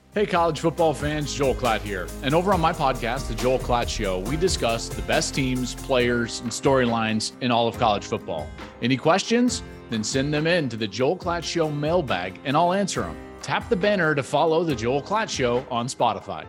Hey, college football fans, Joel Klatt here. And over on my podcast, The Joel Klatt Show, we discuss the best teams, players, and storylines in all of college football. Any questions? Then send them in to The Joel Klatt Show mailbag, and I'll answer them. Tap the banner to follow The Joel Klatt Show on Spotify.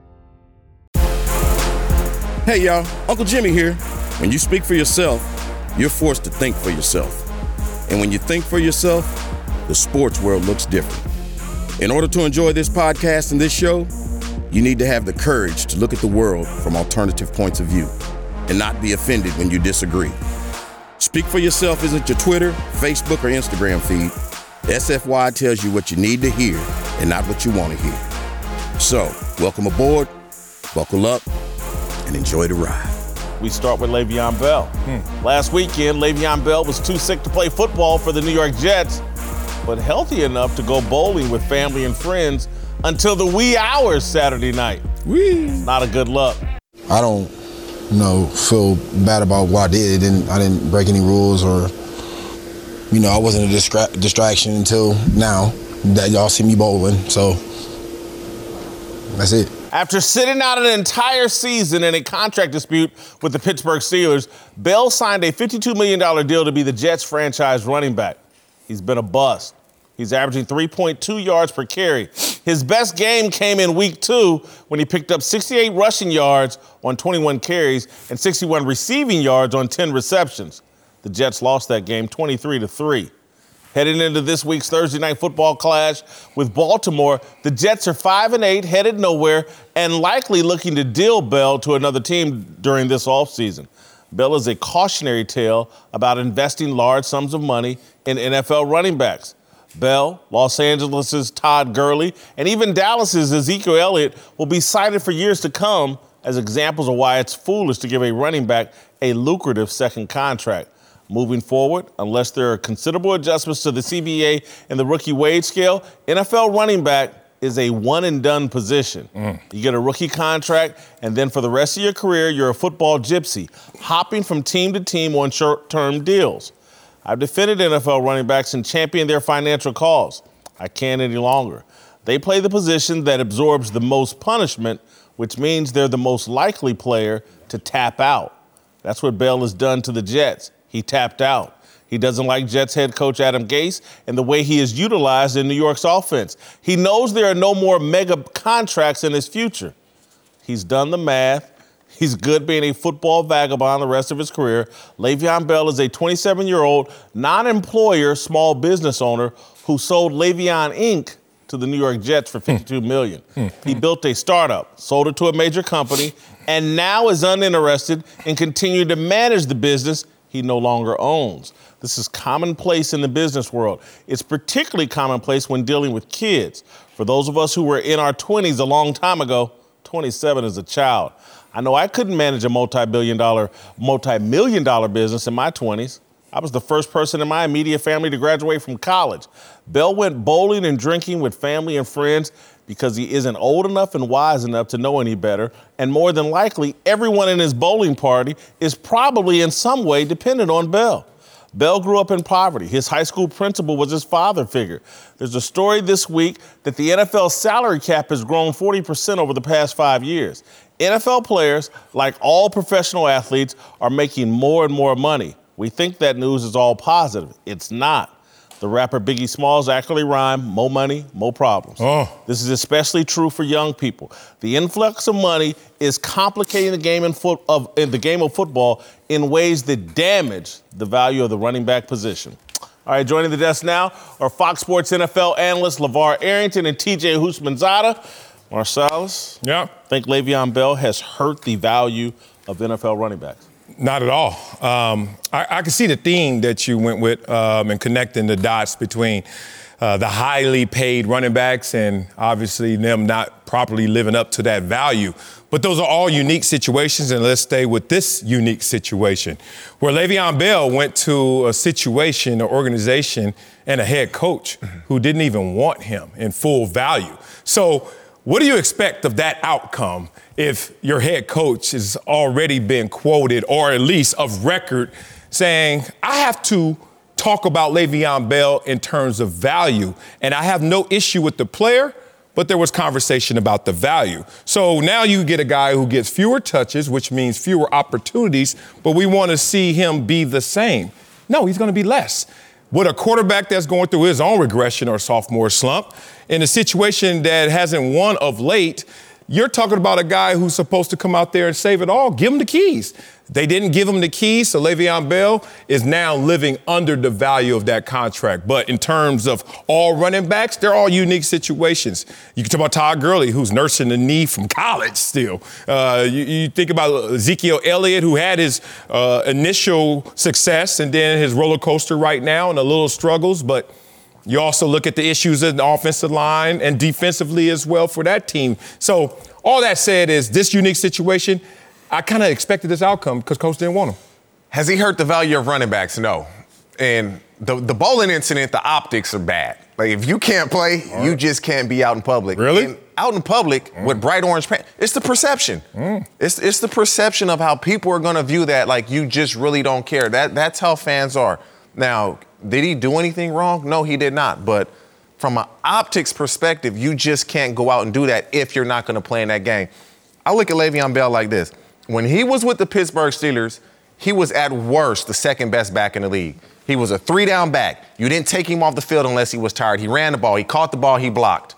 Hey, y'all. Uncle Jimmy here. When you speak for yourself, you're forced to think for yourself. And when you think for yourself, the sports world looks different. In order to enjoy this podcast and this show, you need to have the courage to look at the world from alternative points of view and not be offended when you disagree. Speak for Yourself isn't your Twitter, Facebook, or Instagram feed. SFY tells you what you need to hear and not what you want to hear. So, welcome aboard, buckle up, and enjoy the ride. We start with Le'Veon Bell. Last weekend, Le'Veon Bell was too sick to play football for the New York Jets, but healthy enough to go bowling with family and friends until the wee hours Saturday night. Not a good look. I don't, feel bad about what I did. I didn't break any rules or, I wasn't a distraction until now that y'all see me bowling. So that's it. After sitting out an entire season in a contract dispute with the Pittsburgh Steelers, Bell signed a $52 million deal to be the Jets franchise running back. He's been a bust. He's averaging 3.2 yards per carry. His best game came in week 2 when he picked up 68 rushing yards on 21 carries and 61 receiving yards on 10 receptions. The Jets lost that game 23-3. Heading into this week's Thursday night football clash with Baltimore, the Jets are 5-8, headed nowhere, and likely looking to deal Bell to another team during this offseason. Bell is a cautionary tale about investing large sums of money in NFL running backs. Bell, Los Angeles' Todd Gurley, and even Dallas' Ezekiel Elliott will be cited for years to come as examples of why it's foolish to give a running back a lucrative second contract. Moving forward, unless there are considerable adjustments to the CBA and the rookie wage scale, NFL running back is a one-and-done position. You get a rookie contract, and then for the rest of your career, you're a football gypsy, hopping from team to team on short-term deals. I've defended NFL running backs and championed their financial cause. I can't any longer. They play the position that absorbs the most punishment, which means they're the most likely player to tap out. That's what Bell has done to the Jets. He tapped out. He doesn't like Jets head coach Adam Gase and the way he is utilized in New York's offense. He knows there are no more mega contracts in his future. He's done the math. He's good being a football vagabond the rest of his career. Le'Veon Bell is a 27-year-old non-employer small business owner who sold Le'Veon Inc. to the New York Jets for $52 million. He built a startup, sold it to a major company, and now is uninterested in continuing to manage the business he no longer owns. This is commonplace in the business world. It's particularly commonplace when dealing with kids. For those of us who were in our 20s a long time ago, 27 is a child. I know I couldn't manage a multi-million dollar business in my 20s. I was the first person in my immediate family to graduate from college. Bell went bowling and drinking with family and friends because he isn't old enough and wise enough to know any better. And more than likely, everyone in his bowling party is probably in some way dependent on Bell. Bell grew up in poverty. His high school principal was his father figure. There's a story this week that the NFL salary cap has grown 40% over the past 5 years. NFL players, like all professional athletes, are making more and more money. We think that news is all positive. It's not. The rapper Biggie Smalls actually rhymed, more money, more problems. This is especially true for young people. The influx of money is complicating the game of football in ways that damage the value of the running back position. All right, joining the desk now are Fox Sports NFL analysts LeVar Arrington and TJ Houshmandzadeh. Marcellus, think Le'Veon Bell has hurt the value of NFL running backs? Not at all. I can see the theme that you went with in connecting the dots between the highly paid running backs and obviously them not properly living up to that value. But those are all unique situations, and let's stay with this unique situation where Le'Veon Bell went to a situation, an organization, and a head coach who didn't even want him in full value. So what do you expect of that outcome if your head coach has already been quoted, or at least of record, saying, I have to talk about Le'Veon Bell in terms of value, and I have no issue with the player, but there was conversation about the value. So now you get a guy who gets fewer touches, which means fewer opportunities, but we want to see him be the same. No, he's going to be less. With a quarterback that's going through his own regression or sophomore slump, in a situation that hasn't won of late, you're talking about a guy who's supposed to come out there and save it all. Give him the keys. They didn't give him the keys, so Le'Veon Bell is now living under the value of that contract. But in terms of all running backs, they're all unique situations. You can talk about Todd Gurley, who's nursing the knee from college still. You think about Ezekiel Elliott, who had his initial success and then his roller coaster right now and a little struggles. But you also look at the issues in the offensive line and defensively as well for that team. So all that said is this unique situation, I kind of expected this outcome because Coach didn't want him. Has he hurt the value of running backs? No. And the bowling incident, the optics are bad. Like, if you can't play, you just can't be out in public. Really? And out in public with bright orange pants, it's the perception. It's the perception of how people are going to view that, like you just really don't care. That's how fans are. Now, did he do anything wrong? No, he did not. But from an optics perspective, you just can't go out and do that if you're not going to play in that game. I look at Le'Veon Bell like this. When he was with the Pittsburgh Steelers, he was at worst the second best back in the league. He was a 3-down back. You didn't take him off the field unless he was tired. He ran the ball. He caught the ball. He blocked.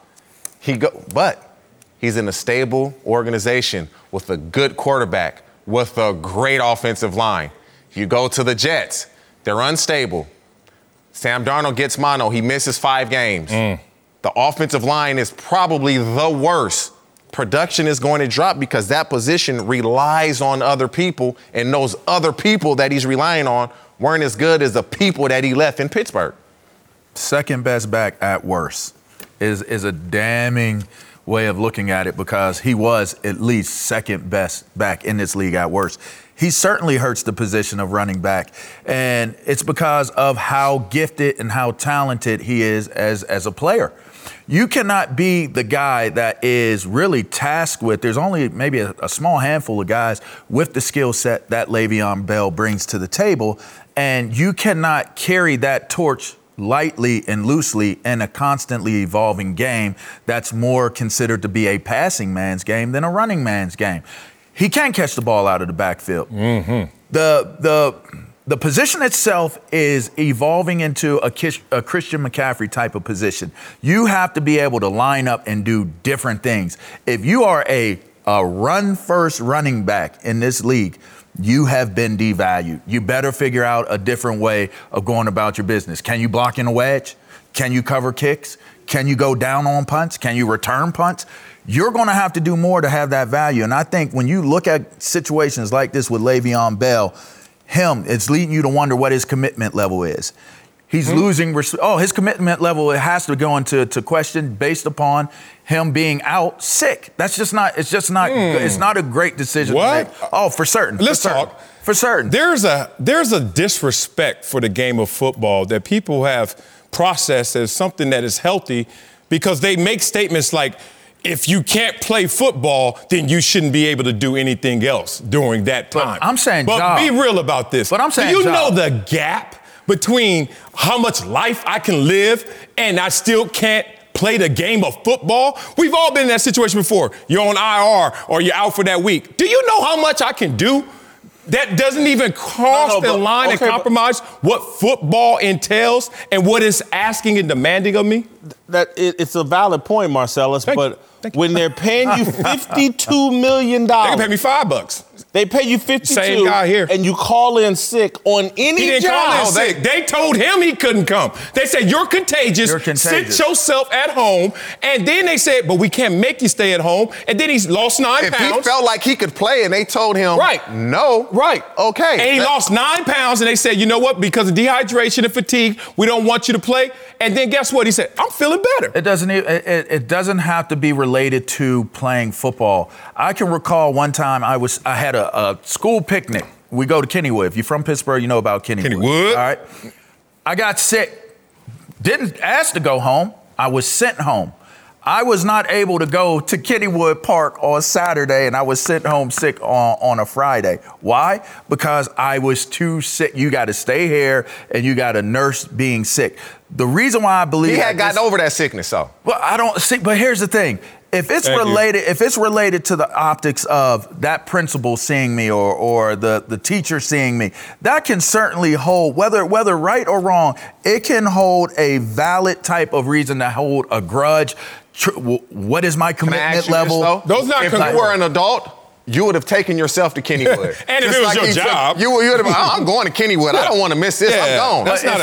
But he's in a stable organization with a good quarterback, with a great offensive line. You go to the Jets. They're unstable. Sam Darnold gets mono. He misses 5 games. The offensive line is probably the worst. Production is going to drop because that position relies on other people, and those other people that he's relying on weren't as good as the people that he left in Pittsburgh. Second best back at worst is a damning way of looking at it because he was at least second best back in this league at worst. He certainly hurts the position of running back, and it's because of how gifted and how talented he is as a player. You cannot be the guy that is really tasked with, there's only maybe a small handful of guys with the skill set that Le'Veon Bell brings to the table, and you cannot carry that torch lightly and loosely in a constantly evolving game that's more considered to be a passing man's game than a running man's game. He can't catch the ball out of the backfield. The position itself is evolving into a Christian McCaffrey type of position. You have to be able to line up and do different things. If you are a run-first running back in this league, you have been devalued. You better figure out a different way of going about your business. Can you block in a wedge? Can you cover kicks? Can you go down on punts? Can you return punts? You're going to have to do more to have that value. And I think when you look at situations like this with Le'Veon Bell, it's leading you to wonder what his commitment level is. He's losing. His commitment level, it has to go into question based upon him being out sick. That's just not. It's just not. It's not a great decision to make. Oh, for certain. Let's talk. For certain. There's a disrespect for the game of football that people have processed as something that is healthy because they make statements like, if you can't play football, then you shouldn't be able to do anything else during that time. But I'm saying, but be real about this. But I'm saying, do you know the gap between how much life I can live and I still can't play the game of football? We've all been in that situation before. You're on IR or you're out for that week. Do you know how much I can do? That doesn't even cross the line and compromise what football entails and what it's asking and demanding of me? It's a valid point, Marcellus, when they're paying you $52 million. They can pay me $5. They pay you $52. Same guy here. And you call in sick on any He didn't job. call in sick. They told him he couldn't come. They said, you're contagious. Sit yourself at home. And then they said, but we can't make you stay at home. And then he's lost 9 pounds. If he felt like he could play and they told him, no. Right. Okay. And he lost 9 pounds and they said, you know what? Because of dehydration and fatigue, we don't want you to play. And then guess what? He said, I'm feeling better. It doesn't have to be related to playing football. I can recall one time I had a school picnic. We go to Kennywood. If you're from Pittsburgh, you know about Kennywood. All right. I got sick. Didn't ask to go home. I was sent home. I was not able to go to Kennywood Park on Saturday, and I was sent home sick on a Friday. Why? Because I was too sick. You got to stay here, and you got to nurse being sick. The reason why I believe he had gotten over that sickness, though. Well, I don't see. But here's the thing: if it's related to the optics of that principal seeing me or the teacher seeing me, that can certainly hold, whether right or wrong, it can hold a valid type of reason to hold a grudge. What is my commitment level? Those not if you were an adult, you would have taken yourself to Kennywood. And if it was your job. You would have, I'm going to Kennywood. I don't want to miss this. I'm gone. That's not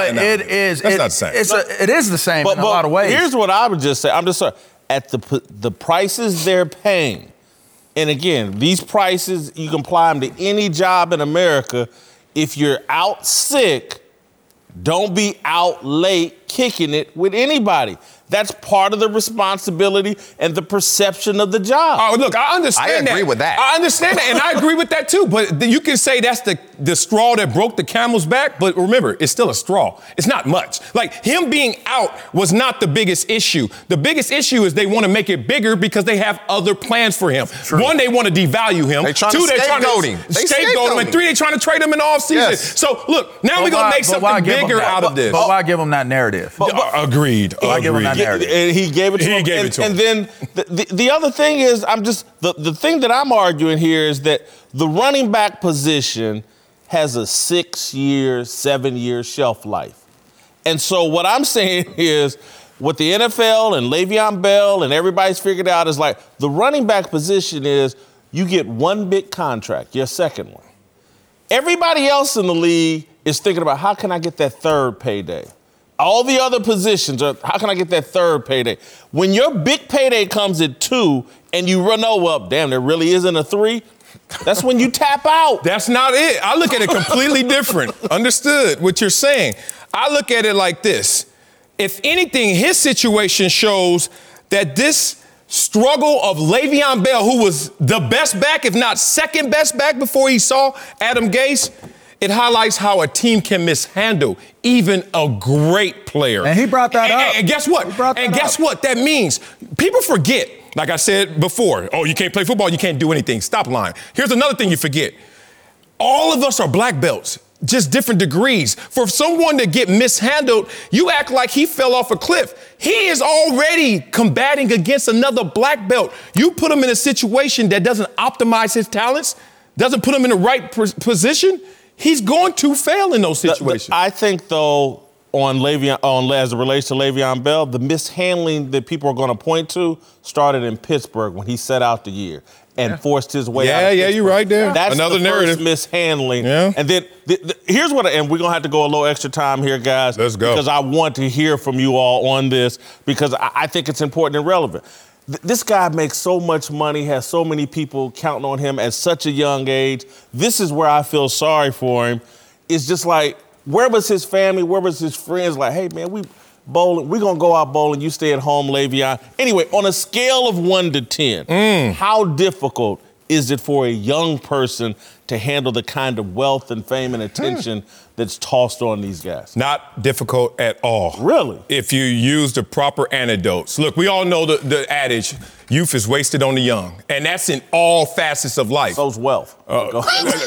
the same. It is the same in a lot of ways. Here's what I would just say. I'm just sorry. At the prices they're paying, and again, these prices, you can apply them to any job in America. If you're out sick, don't be out late kicking it with anybody. That's part of the responsibility and the perception of the job. Oh, look, I understand that. I agree with that. I understand that, and I agree with that too. But you can say that's the straw that broke the camel's back. But remember, it's still a straw. It's not much. Like, him being out was not the biggest issue. The biggest issue is they want to make it bigger because they have other plans for him. True. One, they want to devalue him. They're trying to scapegoat him. And three, they're trying to trade him in the offseason. Yes. So, look, now we're going to make something bigger out of this. But why give them that narrative? Agreed. Why give them that narrative? And he gave it to him. And then the other thing is, the thing that I'm arguing here is that the running back position has a 6-year, 7-year shelf life. And so what I'm saying is, what the NFL and Le'Veon Bell and everybody's figured out is like, the running back position is you get one big contract, your second one. Everybody else in the league is thinking about, how can I get that third payday? All the other positions are, how can I get that third payday? When your big payday comes at 2 and you run up, damn, there really isn't a 3, that's when you tap out. That's not it. I look at it completely different. Understood what you're saying. I look at it like this. If anything, his situation shows that this struggle of Le'Veon Bell, who was the best back, if not second best back before he saw Adam Gase, it highlights how a team can mishandle even a great player. And he brought that up. And guess what? Guess what that means? People forget, like I said before, oh, you can't play football, you can't do anything. Stop lying. Here's another thing you forget. All of us are black belts, just different degrees. For someone to get mishandled, you act like he fell off a cliff. He is already combating against another black belt. You put him in a situation that doesn't optimize his talents, doesn't put him in the right position, he's going to fail in those situations. I think, though, as it relates to Le'Veon Bell, the mishandling that people are going to point to started in Pittsburgh when he set out the year and forced his way out. Yeah, you're right there. That's another the narrative. First mishandling. Yeah. And then here's what, and we're going to have to go a little extra time here, guys. Let's go. Because I want to hear from you all on this because I think it's important and relevant. This guy makes so much money, has so many people counting on him at such a young age. This is where I feel sorry for him. It's just like, where was his family? Where was his friends? Like, hey, man, we bowling. We're going to go out bowling. You stay at home, Le'Veon. Anyway, on a scale of 1 to 10, how difficult is it for a young person to handle the kind of wealth and fame and attention that's tossed on these guys? Not difficult at all. Really? If you use the proper antidotes. Look, we all know the adage, youth is wasted on the young. And that's in all facets of life. So's wealth. No.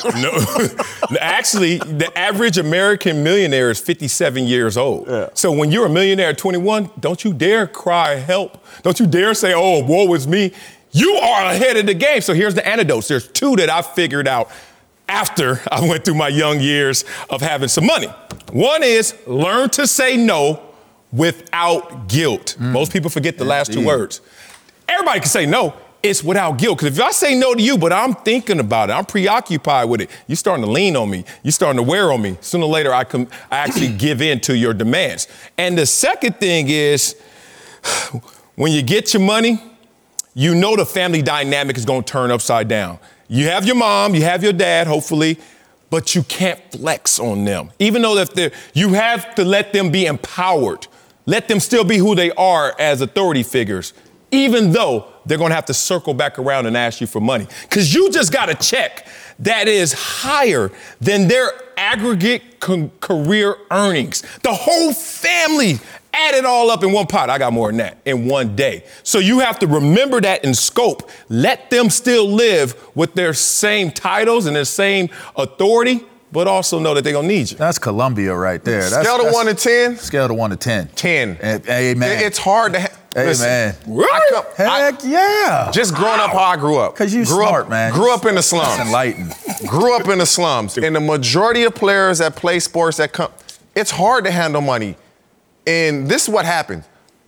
Actually, the average American millionaire is 57 years old. Yeah. So when you're a millionaire at 21, don't you dare cry help. Don't you dare say, oh, woe is me. You are ahead of the game. So here's the antidotes. There's 2 that I figured out after I went through my young years of having some money. One is learn to say no without guilt. Most people forget the last 2 words. Everybody can say no. It's without guilt. Because if I say no to you, but I'm thinking about it, I'm preoccupied with it, you're starting to lean on me. You're starting to wear on me. Sooner or later, I actually give in to your demands. And the second thing is when you get your money, you know the family dynamic is going to turn upside down. You have your mom, you have your dad, hopefully, but you can't flex on them. Even though you have to let them be empowered. Let them still be who they are as authority figures, even though they're going to have to circle back around and ask you for money. Because you just got a check that is higher than their aggregate career earnings. The whole family add it all up in one pot. I got more than that in one day. So you have to remember that in scope. Let them still live with their same titles and their same authority, but also know that they're going to need you. That's Columbia right there. Scale to 1 to 10? Scale to 1 to 10. 10. Amen. It's hard to... Amen. Really? Heck yeah. Just growing up how I grew up. Because you smart, man. Grew up in the slums. That's enlightened. Grew up in the slums. And the majority of players that play sports that come... It's hard to handle money. And this is what happens.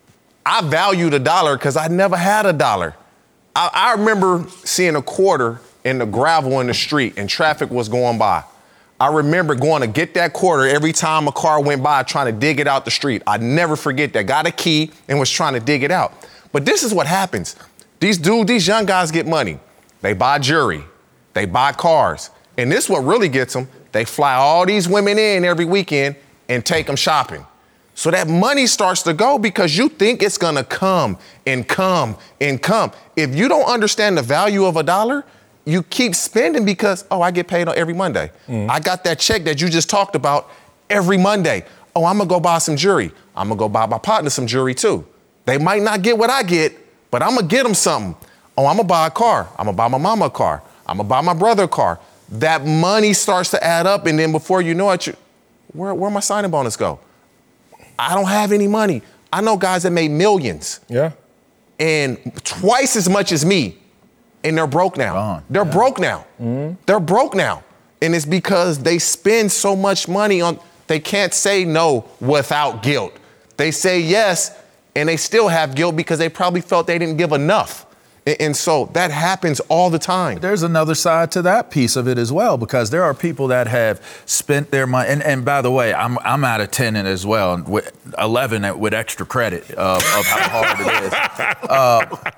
I value the dollar because I never had a dollar. I remember seeing a quarter in the gravel in the street and traffic was going by. I remember going to get that quarter every time a car went by trying to dig it out the street. I never forget that. Got a key and was trying to dig it out. But this is what happens. These young guys get money. They buy jewelry. They buy cars. And this is what really gets them. They fly all these women in every weekend and take them shopping. So that money starts to go because you think it's going to come and come and come. If you don't understand the value of a dollar, you keep spending because, I get paid on every Monday. I got that check that you just talked about every Monday. I'm going to go buy some jewelry. I'm going to go buy my partner some jewelry too. They might not get what I get, but I'm going to get them something. I'm going to buy a car. I'm going to buy my mama a car. I'm going to buy my brother a car. That money starts to add up, and then before you know it, where my signing bonus go? I don't have any money. I know guys that made millions. Yeah. And twice as much as me. And they're broke now. They're broke now. They're broke now. And it's because they spend so much money on, they can't say no without guilt. They say yes, and they still have guilt because they probably felt they didn't give enough. And so that happens all the time. There's another side to that piece of it as well, because there are people that have spent their money. And by the way, I'm out of 10 in as well, with 11 with extra credit of how hard it is.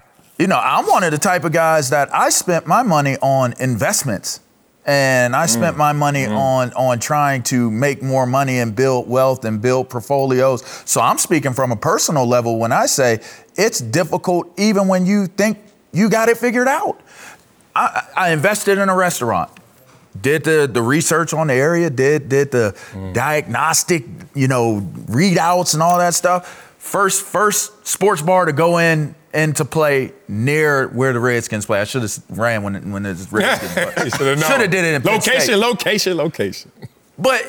I'm one of the type of guys that I spent my money on investments. And I spent my money on trying to make more money and build wealth and build portfolios. So I'm speaking from a personal level when I say it's difficult even when you think you got it figured out. I invested in a restaurant, did the research on the area, did the diagnostic, readouts and all that stuff. First sports bar to go in and to play near where the Redskins play. I should have ran when the Redskins play. Should have did it in Penn State. Location. But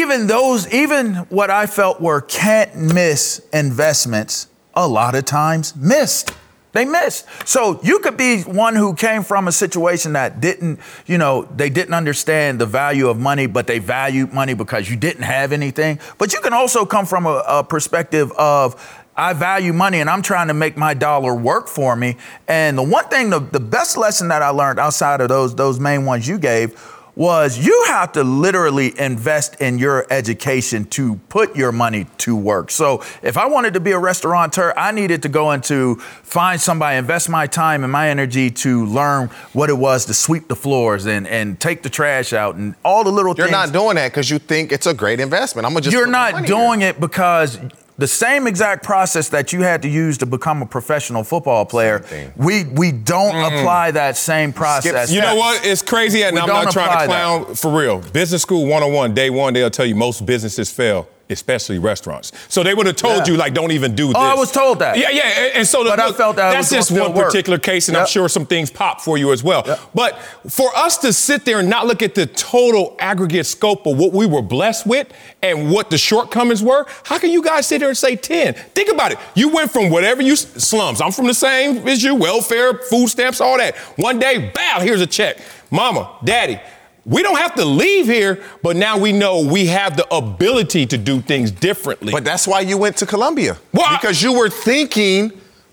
even what I felt were can't miss investments, a lot of times missed. They missed. So you could be one who came from a situation that didn't, they didn't understand the value of money, but they valued money because you didn't have anything. But you can also come from a perspective of, I value money and I'm trying to make my dollar work for me. And the one thing, the best lesson that I learned outside of those main ones you gave was you have to literally invest in your education to put your money to work. So if I wanted to be a restaurateur, I needed to go into find somebody, invest my time and my energy to learn what it was to sweep the floors and take the trash out and all the little things. You're not doing that because you think it's a great investment. You're not doing it because the same exact process that you had to use to become a professional football player, we don't apply that same process. You know what? It's crazy, and I'm not trying to clown for real. Business school 101, day one, they'll tell you most businesses fail, especially restaurants. So they would have told you, don't even do this. Oh, I was told that. Yeah. And so I felt that's just one particular case, and I'm sure some things pop for you as well. But for us to sit there and not look at the total aggregate scope of what we were blessed with and what the shortcomings were, how can you guys sit there and say 10? Think about it. You went from whatever slums. I'm from the same as you, welfare, food stamps, all that. One day, bow, here's a check. Mama, daddy, we don't have to leave here, but now we know we have the ability to do things differently. But that's why you went to Columbia. Because you were thinking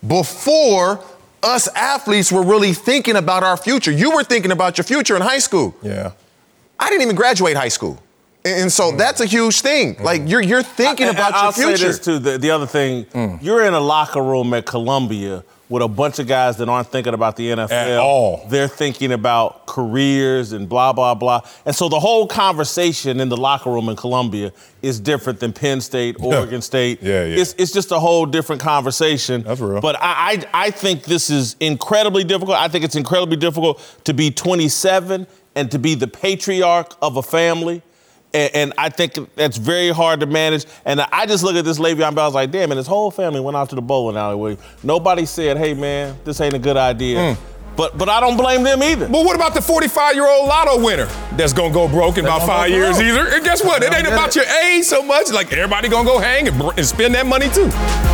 before us athletes were really thinking about our future. You were thinking about your future in high school. Yeah. I didn't even graduate high school. And so that's a huge thing. Like, you're thinking about your future. I'll say this, too. The other thing, you're in a locker room at Columbia with a bunch of guys that aren't thinking about the NFL. At all. They're thinking about careers and blah, blah, blah. And so the whole conversation in the locker room in Columbia is different than Penn State, Oregon State. Yeah. It's just a whole different conversation. That's real. But I think this is incredibly difficult. I think it's incredibly difficult to be 27 and to be the patriarch of a family And I think that's very hard to manage. And I just look at this Le'Veon Bell, I was like, damn, and his whole family went out to the bowling alley. Nobody said, hey, man, this ain't a good idea. But I don't blame them either. But what about the 45-year-old lotto winner that's going to go broke in about 5 years either? And guess what? It ain't about your age so much. Like, everybody going to go hang and spend that money, too.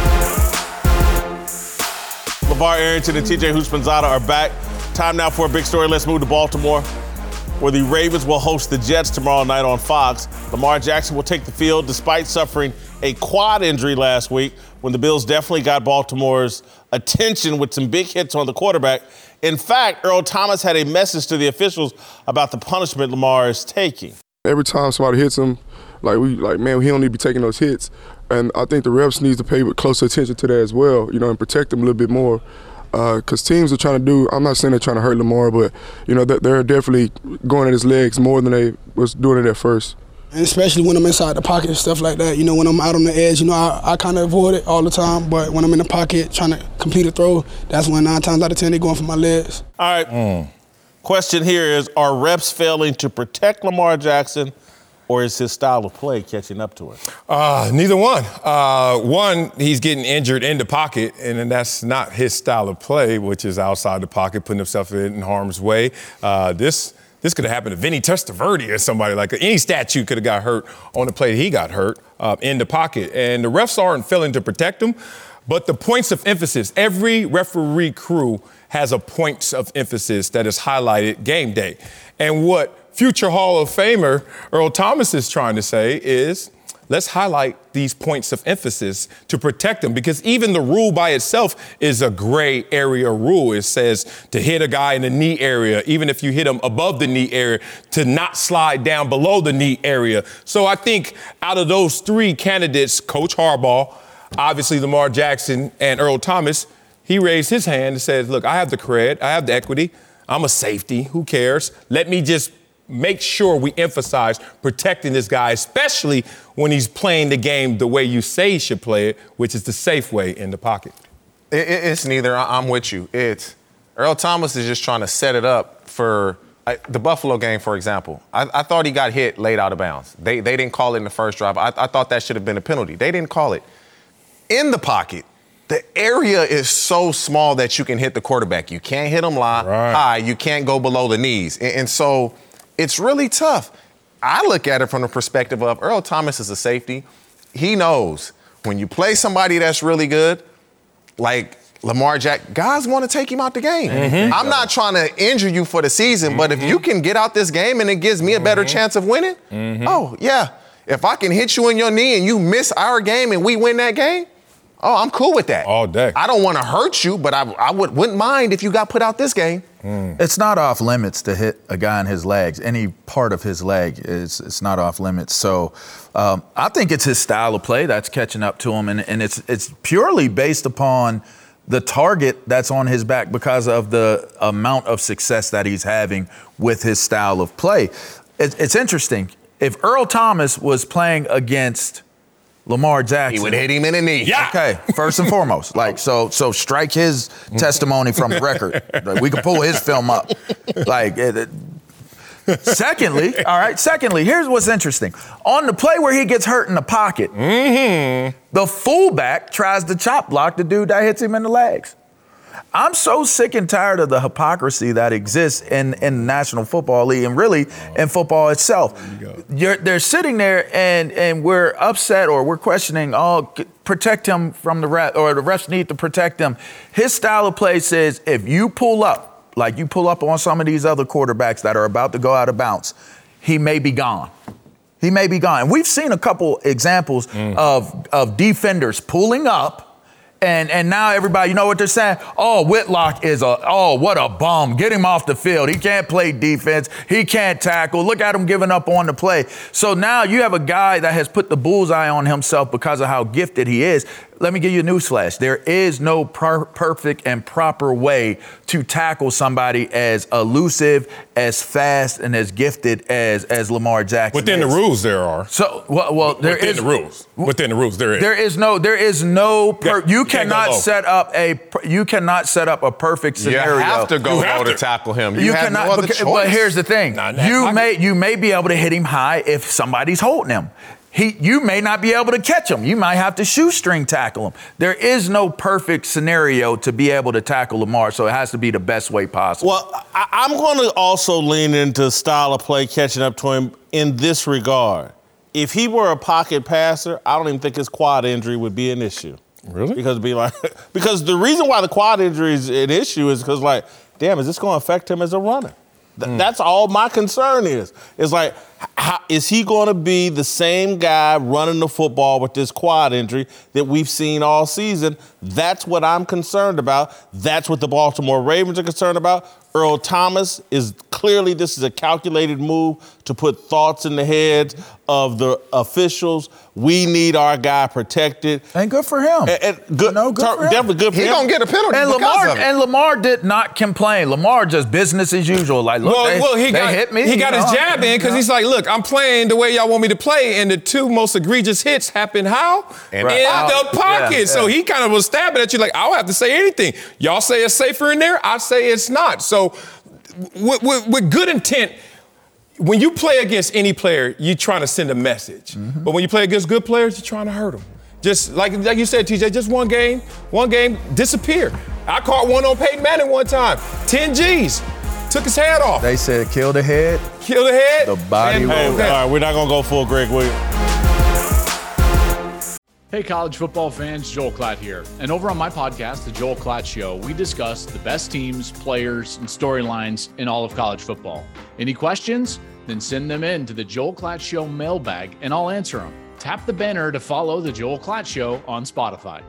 LeVar Arrington and TJ Houshmandzadeh are back. Time now for a big story. Let's move to Baltimore, where the Ravens will host the Jets tomorrow night on Fox. Lamar Jackson will take the field despite suffering a quad injury last week when the Bills definitely got Baltimore's attention with some big hits on the quarterback. In fact, Earl Thomas had a message to the officials about the punishment Lamar is taking. Every time somebody hits him, man, he don't need to be taking those hits. And I think the refs need to pay closer attention to that as well, and protect him a little bit more. Because teams are trying to do, I'm not saying they're trying to hurt Lamar, but, they're definitely going at his legs more than they was doing it at first. And especially when I'm inside the pocket and stuff like that. When I'm out on the edge, I kind of avoid it all the time. But when I'm in the pocket trying to complete a throw, that's when 9 times out of 10 they're going for my legs. All right. Question here is, are reps failing to protect Lamar Jackson, or is his style of play catching up to it? Neither one. One, he's getting injured in the pocket, and then that's not his style of play, which is outside the pocket, putting himself in harm's way. This could have happened to Vinny Testaverde or somebody. Like any statue could have got hurt on the play. He got hurt in the pocket. And the refs aren't failing to protect him. But the points of emphasis, every referee crew has a points of emphasis that is highlighted game day. And what future Hall of Famer Earl Thomas is trying to say is, let's highlight these points of emphasis to protect them, because even the rule by itself is a gray area rule. It says to hit a guy in the knee area, even if you hit him above the knee area, to not slide down below the knee area. So I think out of those three candidates, Coach Harbaugh, obviously Lamar Jackson, and Earl Thomas, he raised his hand and said, look, I have the cred, I have the equity, I'm a safety, who cares? Let me just make sure we emphasize protecting this guy, especially when he's playing the game the way you say he should play it, which is the safe way in the pocket. It's neither. I'm with you. It's Earl Thomas is just trying to set it up for the Buffalo game, for example. I thought he got hit late out of bounds. They didn't call it in the first drive. I thought that should have been a penalty. They didn't call it. In the pocket, the area is so small that you can hit the quarterback. You can't hit him high. You can't go below the knees. And so it's really tough. I look at it from the perspective of Earl Thomas is a safety. He knows when you play somebody that's really good, like Lamar Jackson, guys want to take him out the game. I'm not trying to injure you for the season, but if you can get out this game and it gives me a better chance of winning, oh, yeah. If I can hit you in your knee and you miss our game and we win that game, oh, I'm cool with that. All day. I don't want to hurt you, but I wouldn't mind if you got put out this game. It's not off limits to hit a guy in his legs. Any part of his leg it's not off limits. So I think it's his style of play that's catching up to him, and it's purely based upon the target that's on his back because of the amount of success that he's having with his style of play. It's interesting. If Earl Thomas was playing against Lamar Jackson, he would hit him in the knee. Yeah. Okay, first and foremost. So strike his testimony from the record. We can pull his film up. Secondly, here's what's interesting. On the play where he gets hurt in the pocket, the fullback tries to chop block the dude that hits him in the legs. I'm so sick and tired of the hypocrisy that exists in the National Football League and really in football itself. They're sitting there and we're upset or we're questioning, protect him from the ref, or the refs need to protect him. His style of play says if you pull up, like you pull up on some of these other quarterbacks that are about to go out of bounds, he may be gone. He may be gone. And we've seen a couple examples of defenders pulling up, and now everybody, you know what they're saying? Oh, Whitlock is what a bum. Get him off the field. He can't play defense. He can't tackle. Look at him giving up on the play. So now you have a guy that has put the bullseye on himself because of how gifted he is. let me give you a newsflash. There is no perfect and proper way to tackle somebody as elusive, as fast, and as gifted as Lamar Jackson. Within the rules, there are. So, well, there Within is the rules. Within the rules, there is. There is no. You cannot set up a perfect scenario. You have to go low to tackle him. You have no other choice. But here's the thing: you may be able to hit him high if somebody's holding him. You may not be able to catch him. You might have to shoestring tackle him. There is no perfect scenario to be able to tackle Lamar, so it has to be the best way possible. Well, I'm going to also lean into style of play catching up to him in this regard. If he were a pocket passer, I don't even think his quad injury would be an issue. Really? Because the reason why the quad injury is an issue is because, like, damn, is this going to affect him as a runner? That's all my concern is. It's like, is he going to be the same guy running the football with this quad injury that we've seen all season? That's what I'm concerned about. That's what the Baltimore Ravens are concerned about. Earl Thomas is clearly, this is a calculated move to put thoughts in the heads of the officials. We need our guy protected. And good for him. Good for him. Definitely good for him. He's going to get a penalty and Lamar did not complain. Lamar just business as usual. Like, look, they hit me. He got his jab in because he's like, look, I'm playing the way y'all want me to play, and the two most egregious hits happen how? In the pocket. Yeah. So he kind of was stabbing at you like, I don't have to say anything. Y'all say it's safer in there, I say it's not. So with good intent, when you play against any player, you're trying to send a message. Mm-hmm. But when you play against good players, you're trying to hurt them. Just like you said, TJ, just one game, disappear. I caught one on Peyton Manning one time, 10 G's. Took his head off. They said kill the head. Kill the head. The body will. All right, we're not going to go full Greg Williams. Hey, college football fans, Joel Klatt here. And over on my podcast, The Joel Klatt Show, we discuss the best teams, players, and storylines in all of college football. Any questions? Then send them in to the Joel Klatt Show mailbag, and I'll answer them. Tap the banner to follow The Joel Klatt Show on Spotify.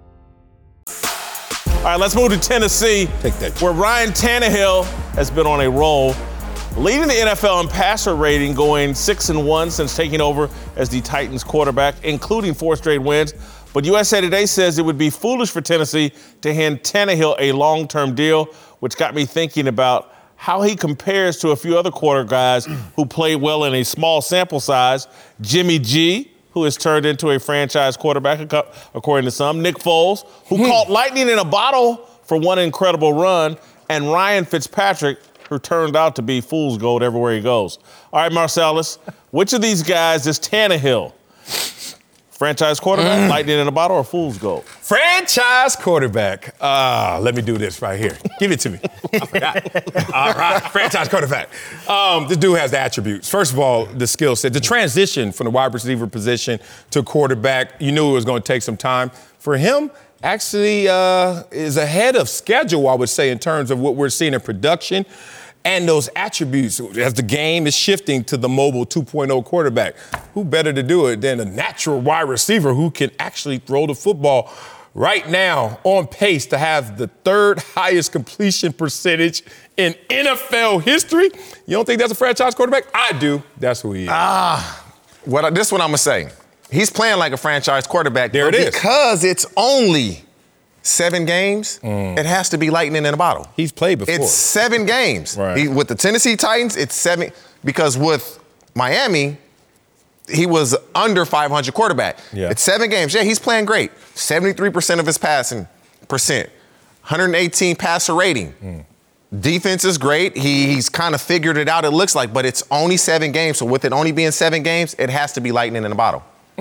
All right, let's move to Tennessee, where Ryan Tannehill has been on a roll, leading the NFL in passer rating, going 6-1 since taking over as the Titans quarterback, including 4 straight wins. But USA Today says it would be foolish for Tennessee to hand Tannehill a long-term deal, which got me thinking about how he compares to a few other quarter guys who played well in a small sample size. Jimmy G, who has turned into a franchise quarterback, according to some. Nick Foles, who caught lightning in a bottle for one incredible run. And Ryan Fitzpatrick, who turned out to be fool's gold everywhere he goes. All right, Marcellus, which of these guys is Tannehill? Franchise quarterback, lightning in a bottle, or fool's gold? Franchise quarterback. Let me do this right here. Give it to me. I forgot. All right, franchise quarterback. This dude has the attributes. First of all, the skill set. The transition from the wide receiver position to quarterback, you knew it was going to take some time. For him, actually is ahead of schedule, I would say, in terms of what we're seeing in production and those attributes as the game is shifting to the mobile 2.0 quarterback. Who better to do it than a natural wide receiver who can actually throw the football right now, on pace to have the 3rd highest completion percentage in NFL history? You don't think that's a franchise quarterback? I do. That's who he is. This is what I'm going to say. He's playing like a franchise quarterback. There it is. Because it's only 7 games, it has to be lightning in a bottle. He's played before. It's 7 games. Right. With the Tennessee Titans, it's 7. Because with Miami, he was under 500 quarterback. Yeah. It's 7 games. Yeah, he's playing great. 73% of his passing percent. 118 passer rating. Defense is great. He's kind of figured it out, it looks like, but it's only 7 games. So with it only being 7 games, it has to be lightning in a bottle.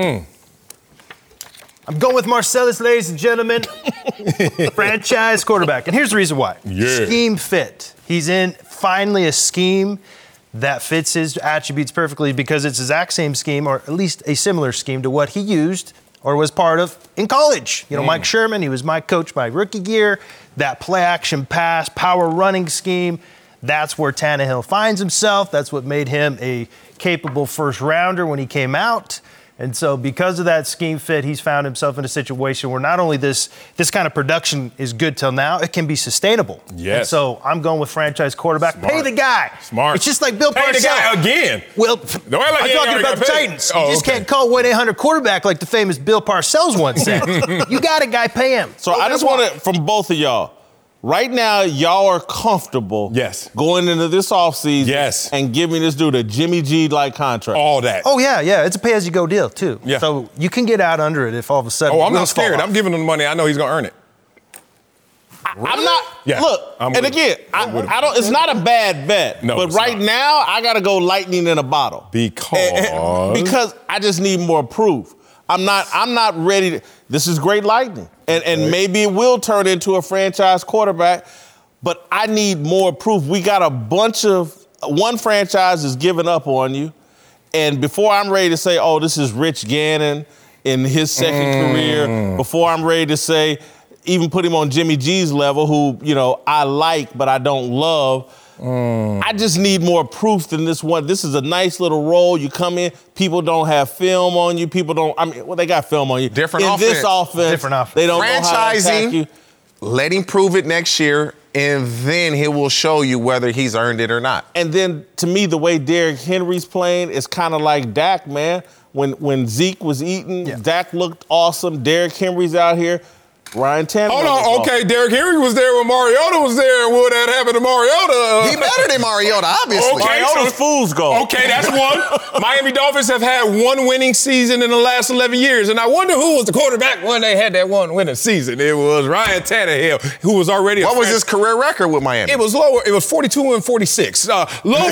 I'm going with Marcellus, ladies and gentlemen. Franchise quarterback. And here's the reason why. Yeah. Scheme fit. He's in finally a scheme that fits his attributes perfectly because it's the exact same scheme, or at least a similar scheme to what he used or was part of in college. You know, Mike Sherman, he was my coach my rookie year. That play action pass, power running scheme, that's where Tannehill finds himself. That's what made him a capable first rounder when he came out. And so because of that scheme fit, he's found himself in a situation where not only this kind of production is good till now, it can be sustainable. Yes. And so I'm going with franchise quarterback. Smart. Pay the guy. Smart. It's just like Bill Parcells. Pay the guy again. Well, Don't act like I'm he talking already about the got paid. Titans. Oh, You just okay. can't call 1-800 quarterback like the famous Bill Parcells once said. You got a guy, pay him. So I just want it from both of y'all. Right now, y'all are comfortable going into this offseason and giving this dude a Jimmy G-like contract. All that. Oh, yeah. It's a pay-as-you-go deal, too. Yeah. So you can get out under it if all of a sudden I'm not wheels fall scared. off. I'm giving him the money. I know he's going to earn it. I'm not. Yeah, look, I'm and with him. again, I don't. It's not a bad bet. No, but it's right not. now, I got to go lightning in a bottle because I just need more proof. I'm not ready to. This is great lightning, and maybe it will turn into a franchise quarterback. But I need more proof. We got a bunch of one franchise is giving up on you, and before I'm ready to say, oh, this is Rich Gannon in his second career, before I'm ready to say, even put him on Jimmy G's level, who, I like, but I don't love. I just need more proof than this one. This is a nice little role. You come in, people don't have film on you. People don't, they got film on you. Different in offense. this offense, Different offense. they don't know how to attack you. Franchising, let him prove it next year, and then he will show you whether he's earned it or not. And then, to me, the way Derrick Henry's playing is kind of like Dak, man. When Zeke was eating, Dak looked awesome. Derrick Henry's out here. Ryan Tannehill. Hold on, okay. Derrick Henry was there when Mariota was there. What that happened to Mariota? He better than Mariota, obviously. Okay, Mariota's fool's gold. Okay, that's one. Miami Dolphins have had one winning season in the last 11 years, and I wonder who was the quarterback when they had that one winning season. It was Ryan Tannehill, who was already. What was his career record with Miami? It was lower. It was 42 and 46. Lower,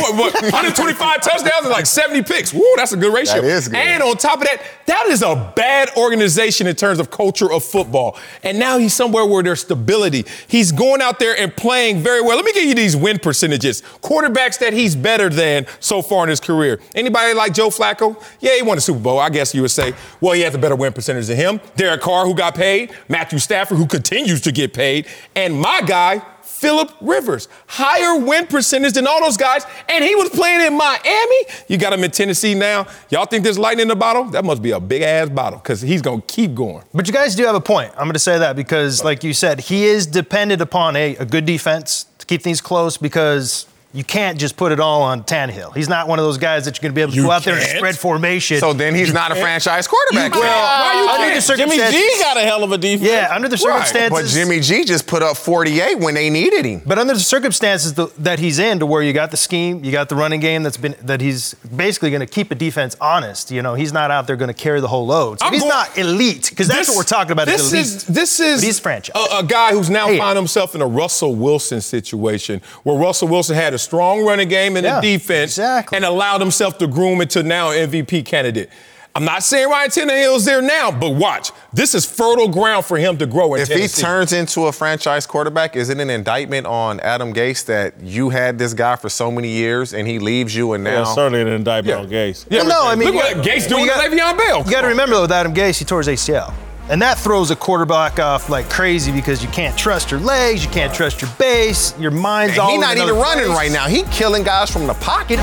125 touchdowns and like 70 picks. Woo, that's a good ratio. That is good. And on top of that, that is a bad organization in terms of culture of football. And now he's somewhere where there's stability. He's going out there and playing very well. Let me give you these win percentages. Quarterbacks that he's better than so far in his career. Anybody like Joe Flacco? Yeah, he won the Super Bowl. I guess you would say, well, he has a better win percentage than him. Derek Carr, who got paid. Matthew Stafford, who continues to get paid. And my guy, Phillip Rivers, higher win percentage than all those guys, and he was playing in Miami. You got him in Tennessee now. Y'all think there's lightning in the bottle? That must be a big-ass bottle because he's going to keep going. But you guys do have a point. I'm going to say that because, like you said, he is dependent upon a good defense to keep things close because you can't just put it all on Tannehill. He's not one of those guys that you're going to be able to go out there and spread formation. So then he's not a franchise quarterback. Under the Jimmy circumstances, G got a hell of a defense. Yeah, under the circumstances. But Jimmy G just put up 48 when they needed him. But under the circumstances that he's in, to where you got the scheme, you got the running game that he's basically going to keep a defense honest. He's not out there going to carry the whole load. So he's not elite, because that's what we're talking about. This is he's franchise. A guy who's now found himself in a Russell Wilson situation, where Russell Wilson had a strong running game and a defense, and allowed himself to groom into now MVP candidate. I'm not saying Ryan Tannehill's there now, but watch. This is fertile ground for him to grow in Tennessee. If he turns into a franchise quarterback, is it an indictment on Adam Gase that you had this guy for so many years and he leaves you and now? Yeah, certainly an indictment on Gase. Well, no, I mean, look what Gase doing with Le'Veon Bell. You got to remember, though, with Adam Gase, he tore his ACL. And that throws a quarterback off like crazy because you can't trust your legs, you can't trust your base, your mind's all. He's not even running right now. He's killing guys from the pocket.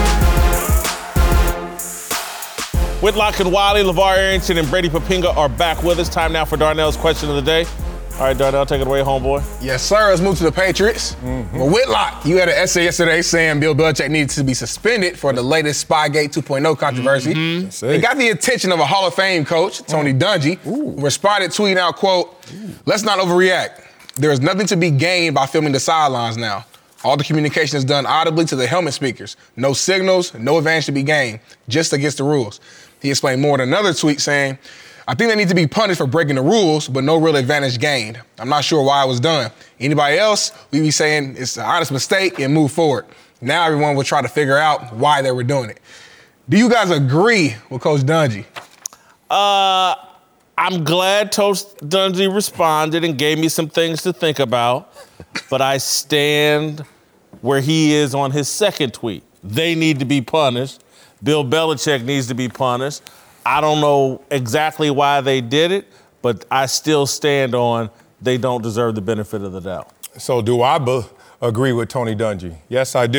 Whitlock and Wiley, LeVar Arrington, and Brady Papinga are back with us. Time now for Darnell's question of the day. All right, Darnell, take it away, homeboy. Yes, sir. Let's move to the Patriots. Well, Whitlock, you had an essay yesterday saying Bill Belichick needed to be suspended for the latest Spygate 2.0 controversy. It got the attention of a Hall of Fame coach, Tony Dungy, who responded tweeting out, quote, "Let's not overreact. There is nothing to be gained by filming the sidelines now. All the communication is done audibly to the helmet speakers. No signals, no advantage to be gained, just against the rules." He explained more in another tweet saying, "I think they need to be punished for breaking the rules, but no real advantage gained. I'm not sure why it was done. Anybody else, we'd be saying it's an honest mistake and move forward. Now everyone will try to figure out why they were doing it." Do you guys agree with Coach Dungy? I'm glad Coach Dungy responded and gave me some things to think about, but I stand where he is on his second tweet. They need to be punished. Bill Belichick needs to be punished. I don't know exactly why they did it, but I still stand on they don't deserve the benefit of the doubt. So do I agree with Tony Dungy? Yes, I do.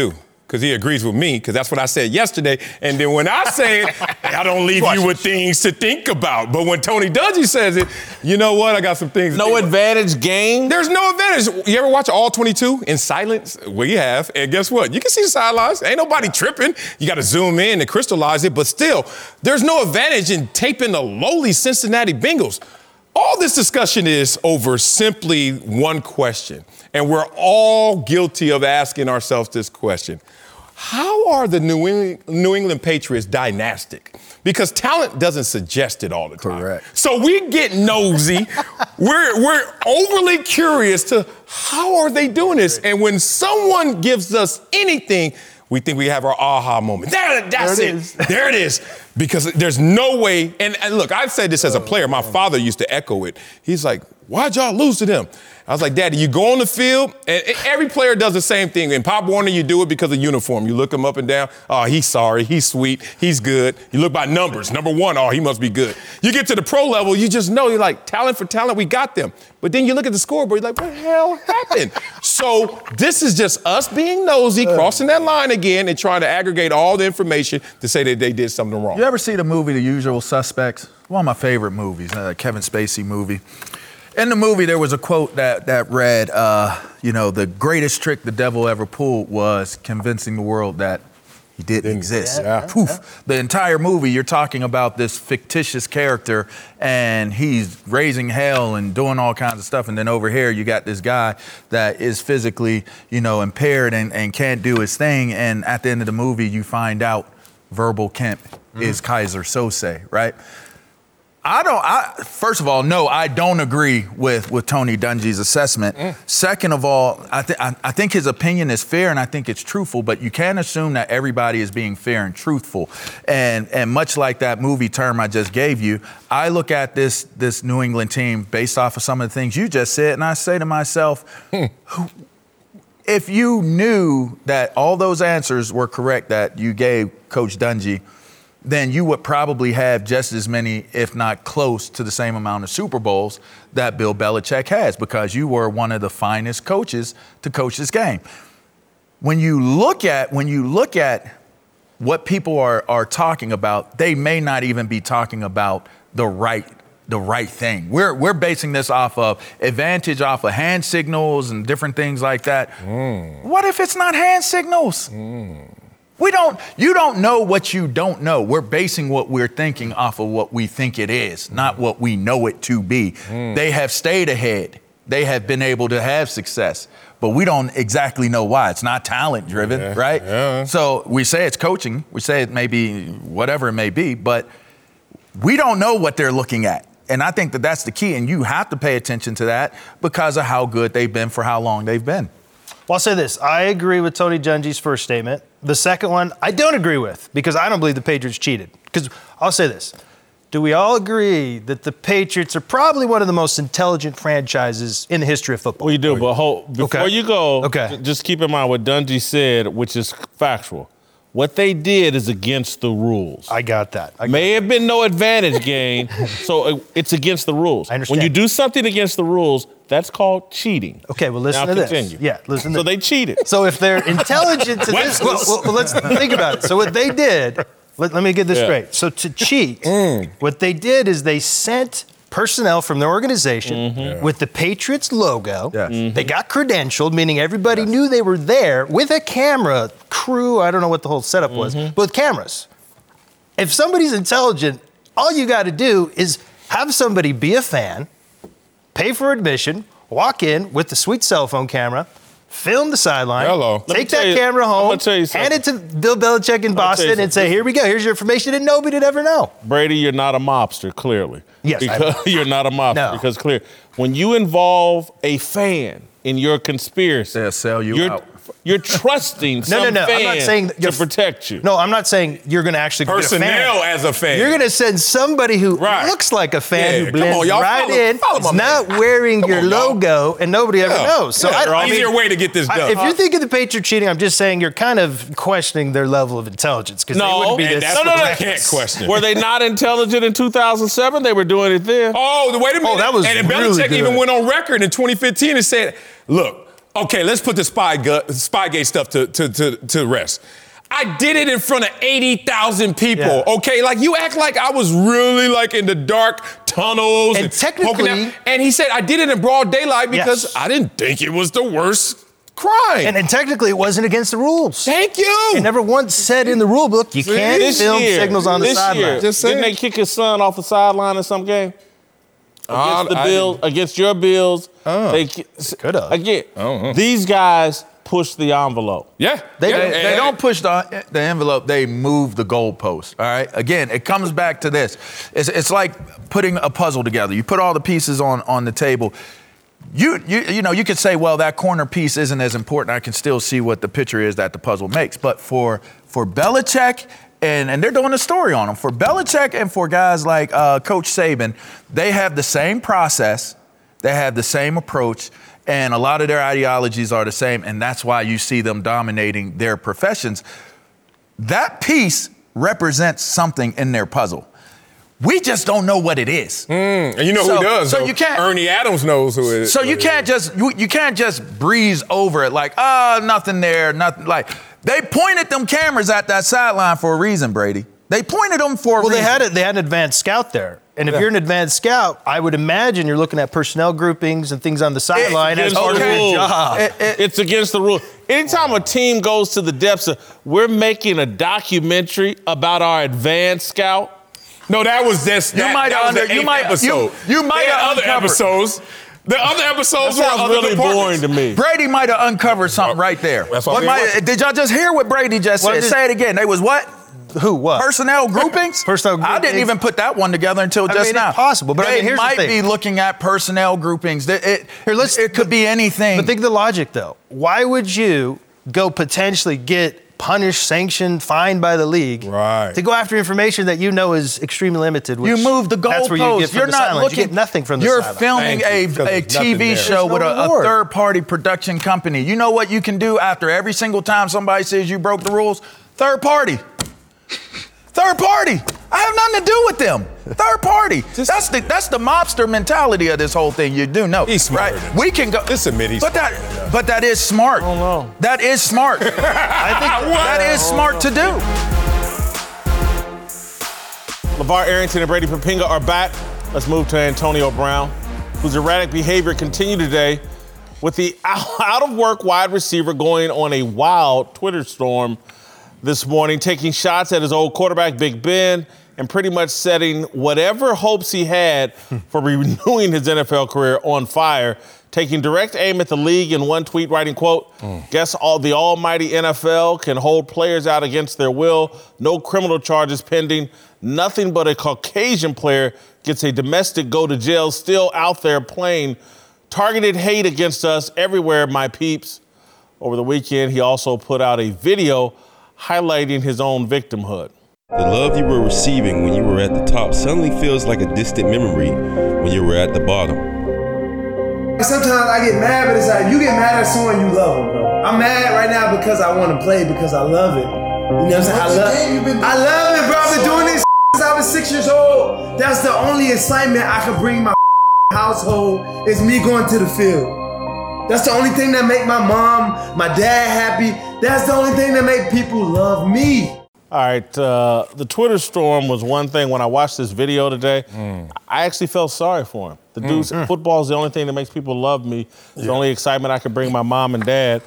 because he agrees with me, because that's what I said yesterday. And then when I say it, I don't leave you with things to think about. But when Tony Dungy says it, you know what? I got some things. No advantage game? There's no advantage. You ever watch All 22 in silence? We have. And guess what? You can see the sidelines. Ain't nobody tripping. You got to zoom in and crystallize it. But still, there's no advantage in taping the lowly Cincinnati Bengals. All this discussion is over simply one question. And we're all guilty of asking ourselves this question. How are the New England Patriots dynastic? Because talent doesn't suggest it all the time. Correct. So we get nosy. we're overly curious to how are they doing this? And when someone gives us anything, we think we have our aha moment. That's it. There it is. Because there's no way. And look, I've said this as a player. My father used to echo it. He's like, why'd y'all lose to them? I was like, Daddy, you go on the field, and every player does the same thing. In Pop Warner, you do it because of uniform. You look him up and down. Oh, he's sorry. He's sweet. He's good. You look by numbers. Number one, oh, he must be good. You get to the pro level, you just know, you're like, talent for talent, we got them. But then you look at the scoreboard, you're like, what the hell happened? So this is just us being nosy, crossing that line again, and trying to aggregate all the information to say that they did something wrong. You ever see the movie The Usual Suspects? One of my favorite movies, Kevin Spacey movie. In the movie, there was a quote that read, the greatest trick the devil ever pulled was convincing the world that he didn't exist. Yeah. Poof. The entire movie, you're talking about this fictitious character, and he's raising hell and doing all kinds of stuff. And then over here, you got this guy that is physically, impaired and can't do his thing. And at the end of the movie, you find out Verbal Kemp is Kaiser Sose, right? First of all, no, I don't agree with Tony Dungy's assessment. Second of all, I think his opinion is fair and I think it's truthful, but you can't assume that everybody is being fair and truthful. And much like that movie term I just gave you, I look at this New England team based off of some of the things you just said, and I say to myself, if you knew that all those answers were correct that you gave Coach Dungy, then you would probably have just as many, if not close to the same amount of Super Bowls that Bill Belichick has, because you were one of the finest coaches to coach this game. When you look at what people are talking about, they may not even be talking about the right thing. We're basing this off of advantage, off of hand signals and different things like that. What if it's not hand signals? You don't know what you don't know. We're basing what we're thinking off of what we think it is, not what we know it to be. They have stayed ahead. They have been able to have success, but we don't exactly know why. It's not talent driven, right? Yeah. So we say it's coaching. We say it may be whatever it may be, but we don't know what they're looking at. And I think that that's the key, and you have to pay attention to that because of how good they've been for how long they've been. Well, I'll say this. I agree with Tony Dungy's first statement. The second one, I don't agree with because I don't believe the Patriots cheated. Because I'll say this. Do we all agree that the Patriots are probably one of the most intelligent franchises in the history of football? We do, but before you go, just keep in mind what Dungy said, which is factual. What they did is against the rules. I got that. May have been no advantage gain, so it's against the rules. I understand. When you do something against the rules, that's called cheating. Okay, well, listen now to continue. this. Yeah, listen to So they cheated. So if they're intelligent to this, well, let's think about it. So what they did, let me get this straight. So to cheat, what they did is they sent personnel from their organization with the Patriots logo. Yes. They got credentialed, meaning everybody knew they were there with a camera crew. I don't know what the whole setup was, but with cameras. If somebody's intelligent, all you got to do is have somebody be a fan, pay for admission, walk in with the sweet cell phone camera, film the sideline, take that camera home, hand it to Bill Belichick in Boston and say, here we go, here's your information, and nobody would ever know. Brady, you're not a mobster, clearly. Yes, because you're not a mobster. No. Because when you involve a fan in your conspiracy, they'll sell you out. You're trusting some No. I'm not saying to protect you. No, I'm not saying you're going to actually get a fan. Personnel as a fan. You're going to send somebody who looks like a fan who blends in, is not wearing your logo, and nobody ever knows. So easier way to get this done. If you're thinking the Patriots cheating, I'm just saying you're kind of questioning their level of intelligence because they wouldn't be this. No, I can't question. Were they not intelligent in 2007? They were doing it then. Oh, wait a minute. That was and really Belichick good. even went on record in 2015 and said, look, Okay, let's put the Spygate stuff to rest. I did it in front of 80,000 people, okay? Like, you act like I was really, like, in the dark tunnels. And technically... And he said I did it in broad daylight because I didn't think it was the worst crime. And technically, it wasn't against the rules. Thank you. It never once said in the rule book you can't film signals on the sideline. Didn't they kick his son off the sideline in some game? Against the Bills, against your Bills. They could have. Again, these guys push the envelope. Yeah. They don't push the envelope. They move the goalpost. All right. Again, it comes back to this. It's like putting a puzzle together. You put all the pieces on the table. You know, you could say, well, that corner piece isn't as important. I can still see what the picture is that the puzzle makes. But for Belichick, and they're doing a story on him, for Belichick and for guys like Coach Saban, they have the same process. They have the same approach. And a lot of their ideologies are the same. And that's why you see them dominating their professions. That piece represents something in their puzzle. We just don't know what it is. And you know who does? So you can't. Ernie Adams knows who it is. So you can't just breeze over it like, nothing there, nothing. Like, they pointed them cameras at that sideline for a reason, Brady. They pointed them for a reason. Well, they had an advanced scout there. And if you're an advanced scout, I would imagine you're looking at personnel groupings and things on the sideline as part of your job. It's against the rule. Anytime a team goes to the depths of, we're making a documentary about our advanced scout. No, that was just you might have other episodes. The other episodes were other really boring to me. Brady might have uncovered something right there. That's what did y'all just hear what Brady just said? Say it again. They was what? Who? What? Personnel groupings? Personnel groupings. I didn't even put that one together until just now. It's possible, but they here's might the thing. be looking at personnel groupings. It could be anything. But think of the logic, though. Why would you go potentially get punished, sanctioned, fined by the league to go after information that you know is extremely limited? You move the goalpost. You're not looking. You get nothing from the You're sideline. filming a TV show with a third-party production company. You know what you can do after every single time somebody says you broke the rules? Third party. Third party. I have nothing to do with them. Third party. That's the mobster mentality of this whole thing. You do know. He's smart. Right? We can go. This admit he's but that is smart. I don't know. That is smart. I think that is smart to do. LeVar Arrington and Brady Papinga are back. Let's move to Antonio Brown, whose erratic behavior continued today with the out-of-work wide receiver going on a wild Twitter storm this morning, taking shots at his old quarterback, Big Ben, and pretty much setting whatever hopes he had for renewing his NFL career on fire, taking direct aim at the league in one tweet, writing, quote, guess the almighty NFL can hold players out against their will, no criminal charges pending, nothing but a Caucasian player gets a domestic go to jail, still out there playing targeted hate against us everywhere, my peeps. Over the weekend, he also put out a video highlighting his own victimhood. The love you were receiving when you were at the top suddenly feels like a distant memory when you were at the bottom. Sometimes I get mad, but it's like you get mad at someone you love, bro. I'm mad right now because I want to play, because I love it. You know what I'm saying? I love it, bro. I've been doing this since I was 6 years old. That's the only excitement I could bring my household is me going to the field. That's the only thing that make my mom, my dad happy. That's the only thing that make people love me. All right, the Twitter storm was one thing. When I watched this video today, I actually felt sorry for him. The dude's football is the only thing that makes people love me. It's the only excitement I could bring my mom and dad.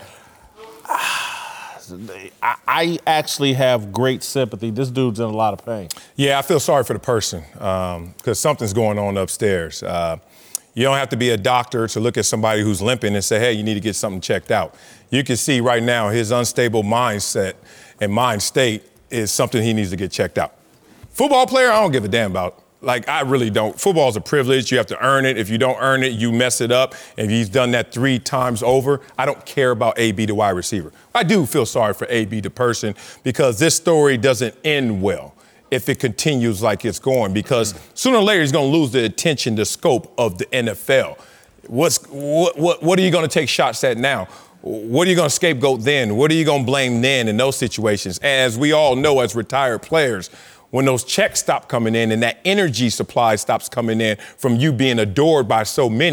I actually have great sympathy. This dude's in a lot of pain. Yeah, I feel sorry for the person because something's going on upstairs. You don't have to be a doctor to look at somebody who's limping and say, hey, you need to get something checked out. You can see right now his unstable mindset and mind state is something he needs to get checked out. Football player, I don't give a damn about. Like, I really don't. Football's a privilege. You have to earn it. If you don't earn it, you mess it up. And he's done that 3 times over. I don't care about AB, the wide receiver. I do feel sorry for AB, the person, because this story doesn't end well if it continues like it's going, because sooner or later he's going to lose the attention, the scope of the NFL. What are you going to take shots at now? What are you going to scapegoat then? What are you going to blame then in those situations? And as we all know as retired players, when those checks stop coming in and that energy supply stops coming in from you being adored by so many,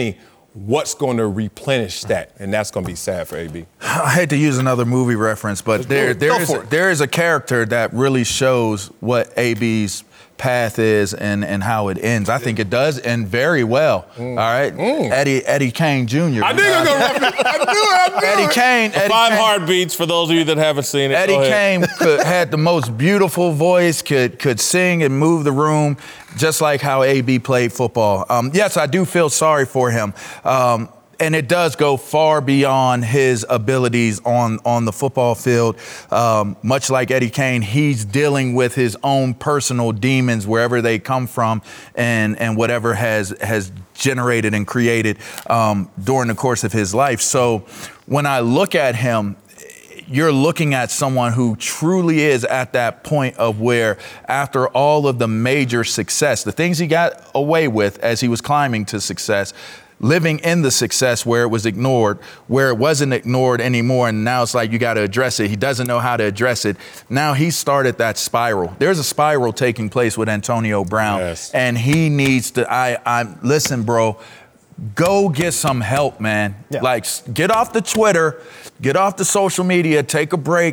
what's going to replenish that? And that's going to be sad for AB. I hate to use another movie reference, but there is a character that really shows what AB's path is and how it ends. I think it does end very well. All right, Eddie Kane Jr. I knew you were going to I knew Eddie Kane. Five heartbeats for those of you that haven't seen it. Eddie Kane had the most beautiful voice, could sing and move the room, just like how AB played football. Yes, I do feel sorry for him. And it does go far beyond his abilities on the football field. Much like Eddie Kane, he's dealing with his own personal demons wherever they come from and whatever has generated and created during the course of his life. So when I look at him, you're looking at someone who truly is at that point of where, after all of the major success, the things he got away with as he was climbing to success, living in the success where it was ignored, where it wasn't ignored anymore, and now it's like you got to address it. He doesn't know how to address it. Now he started that spiral. There's a spiral taking place with Antonio Brown, and he needs to. Listen, bro. Go get some help, man. Yeah. Like, get off the Twitter, get off the social media, take a break.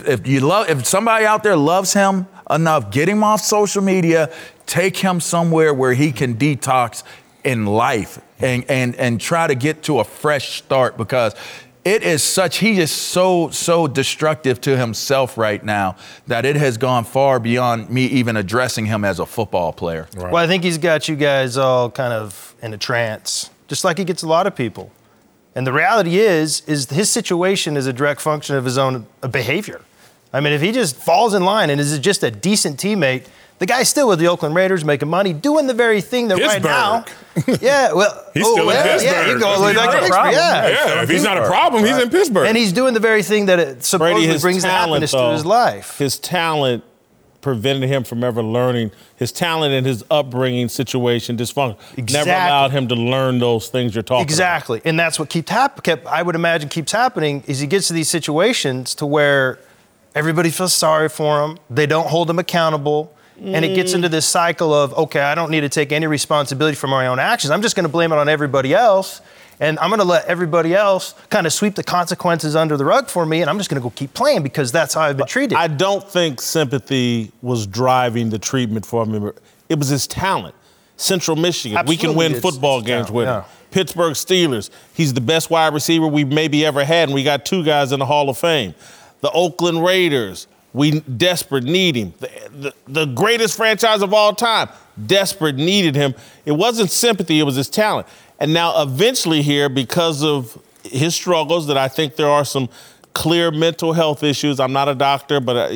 If somebody out there loves him enough, get him off social media, take him somewhere where he can detox in life and try to get to a fresh start, because it is he is so destructive to himself right now that it has gone far beyond me even addressing him as a football player. Right. Well, I think he's got you guys all kind of in a trance, just like he gets a lot of people. And the reality is his situation is a direct function of his own behavior. I mean, if he just falls in line and is just a decent teammate, the guy's still with the Oakland Raiders, making money, doing the very thing that right now. Yeah, well, he's still in Pittsburgh. Yeah, you go like Pittsburgh. Yeah, if he's not a problem, he's in Pittsburgh. And he's doing the very thing that it supposedly brings the happiness to his life. His talent prevented him from ever learning. His talent and his upbringing situation, dysfunction, never allowed him to learn those things you're talking about. Exactly, and that's what I would imagine keeps happening, is he gets to these situations to where everybody feels sorry for him. They don't hold him accountable. And it gets into this cycle of, okay, I don't need to take any responsibility for my own actions. I'm just going to blame it on everybody else. And I'm going to let everybody else kind of sweep the consequences under the rug for me. And I'm just going to go keep playing because that's how I've been treated. I don't think sympathy was driving the treatment for him. It was his talent. Central Michigan, Absolutely. We can win football games with him. Pittsburgh Steelers, he's the best wide receiver we've maybe ever had. And we got 2 guys in the Hall of Fame. The Oakland Raiders, we desperate need him. The greatest franchise of all time, desperate needed him. It wasn't sympathy, it was his talent. And now eventually here, because of his struggles, that I think there are some clear mental health issues. I'm not a doctor, but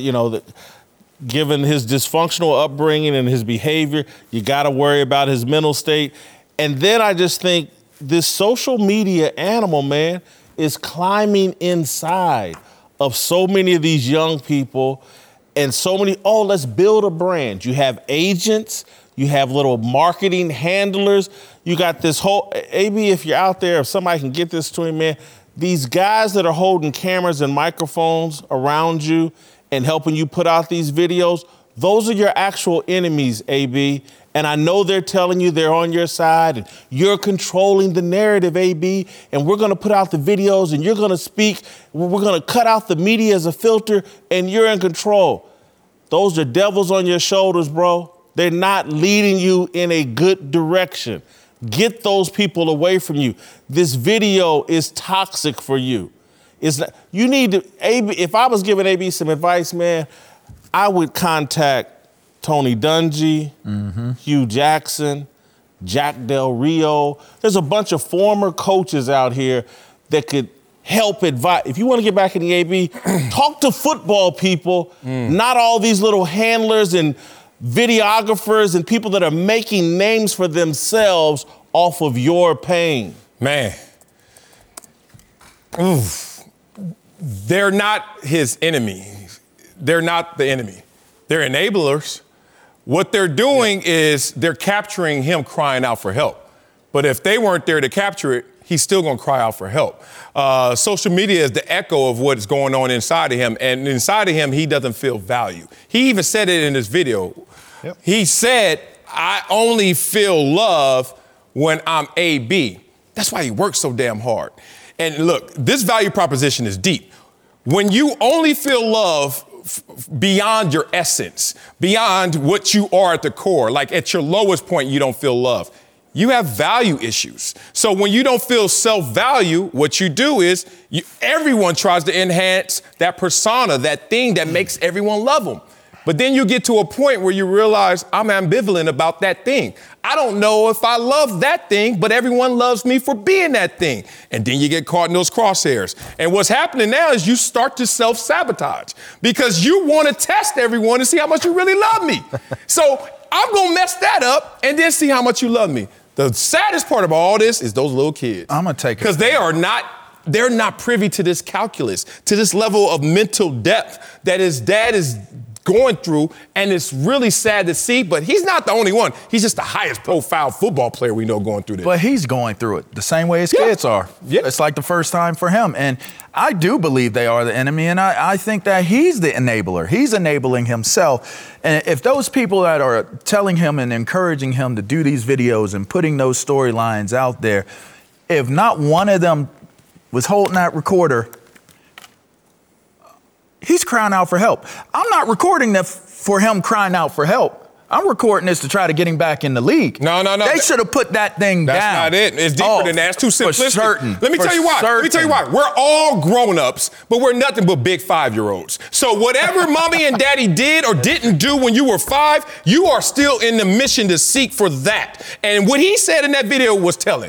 given his dysfunctional upbringing and his behavior, you got to worry about his mental state. And then I just think this social media animal, man, is climbing inside of so many of these young people, and so many, let's build a brand. You have agents, you have little marketing handlers, you got this whole, AB, if you're out there, if somebody can get this to him, man, these guys that are holding cameras and microphones around you and helping you put out these videos, those are your actual enemies, AB. And I know they're telling you they're on your side and you're controlling the narrative, AB, and we're going to put out the videos and you're going to speak. We're going to cut out the media as a filter and you're in control. Those are devils on your shoulders, bro. They're not leading you in a good direction. Get those people away from you. This video is toxic for you. It's not, you need to, AB, if I was giving AB some advice, man, I would contact Tony Dungy, Hugh Jackson, Jack Del Rio. There's a bunch of former coaches out here that could help advise. If you want to get back in the AB, talk to football people, not all these little handlers and videographers and people that are making names for themselves off of your pain. Man. They're not his enemy. They're not the enemy. They're enablers. What they're doing is they're capturing him crying out for help. But if they weren't there to capture it, he's still going to cry out for help. Social media is the echo of what's going on inside of him. And inside of him, he doesn't feel value. He even said it in this video. He said, I only feel love when I'm AB. That's why he works so damn hard. And look, this value proposition is deep. When you only feel love beyond your essence, beyond what you are at the core, like at your lowest point, you don't feel love. You have value issues. So when you don't feel self-value, what you do is everyone tries to enhance that persona, that thing that makes everyone love them. But then you get to a point where you realize I'm ambivalent about that thing. I don't know if I love that thing, but everyone loves me for being that thing. And then you get caught in those crosshairs. And what's happening now is you start to self-sabotage because you want to test everyone to see how much you really love me. So I'm going to mess that up and then see how much you love me. The saddest part of all this is those little kids. I'm going to take it. Because they're not privy to this calculus, to this level of mental depth that his dad is going through, and it's really sad to see, but he's not the only one. He's just the highest profile football player we know going through this. But he's going through it the same way his kids are. Yeah. It's like the first time for him. And I do believe they are the enemy, and I think that he's the enabler. He's enabling himself. And if those people that are telling him and encouraging him to do these videos and putting those storylines out there, if not one of them was holding that recorder, he's crying out for help. I'm not recording that for him crying out for help. I'm recording this to try to get him back in the league. No. They should have put that thing down. That's not it. It's deeper than that. It's too simplistic. For certain. Let me tell you why. We're all grown-ups, but we're nothing but big 5-year-olds. So whatever mommy and daddy did or didn't do when you were 5, you are still in the mission to seek for that. And what he said in that video was telling.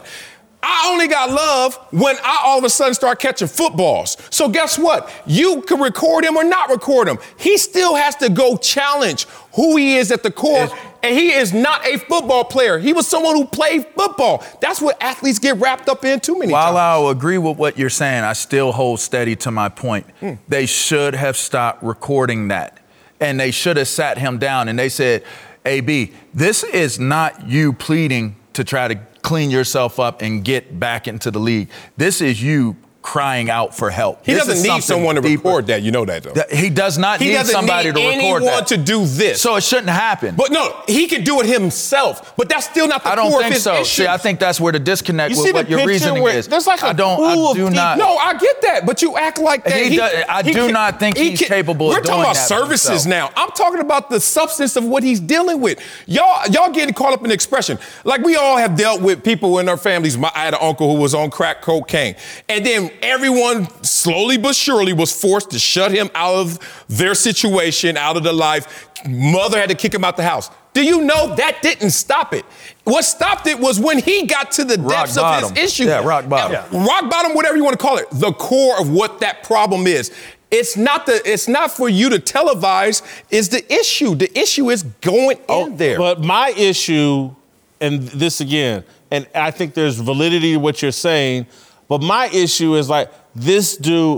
I only got love when I all of a sudden start catching footballs. So guess what? You can record him or not record him. He still has to go challenge who he is at the core. And he is not a football player. He was someone who played football. That's what athletes get wrapped up in too many times. While I'll agree with what you're saying, I still hold steady to my point. They should have stopped recording that. And they should have sat him down and they said, AB, this is not you pleading to try to clean yourself up and get back into the league. This is you crying out for help. He doesn't need someone to record that. You know that, though. He does not need somebody to record that. He doesn't need anyone to do this. So it shouldn't happen. But no, he can do it himself. But that's still not the core of his issue. I don't think so. See, I think that's where the disconnect with what your reasoning is. There's like a pool of people. No, I get that, but you act like that. I do not think he's capable of doing that. We're talking about services now. I'm talking about the substance of what he's dealing with. Y'all getting caught up in expression. Like we all have dealt with people in our families. I had an uncle who was on crack cocaine. And then everyone slowly but surely was forced to shut him out of their situation, out of their life. Mother had to kick him out the house. Do you know that didn't stop it? What stopped it was when he got to the depths of his issue. Yeah, rock bottom. Rock bottom, whatever you want to call it. The core of what that problem is. It's not for you to televise, is the issue. The issue is going in there. But my issue, and this again, and I think there's validity to what you're saying, but my issue is like, this dude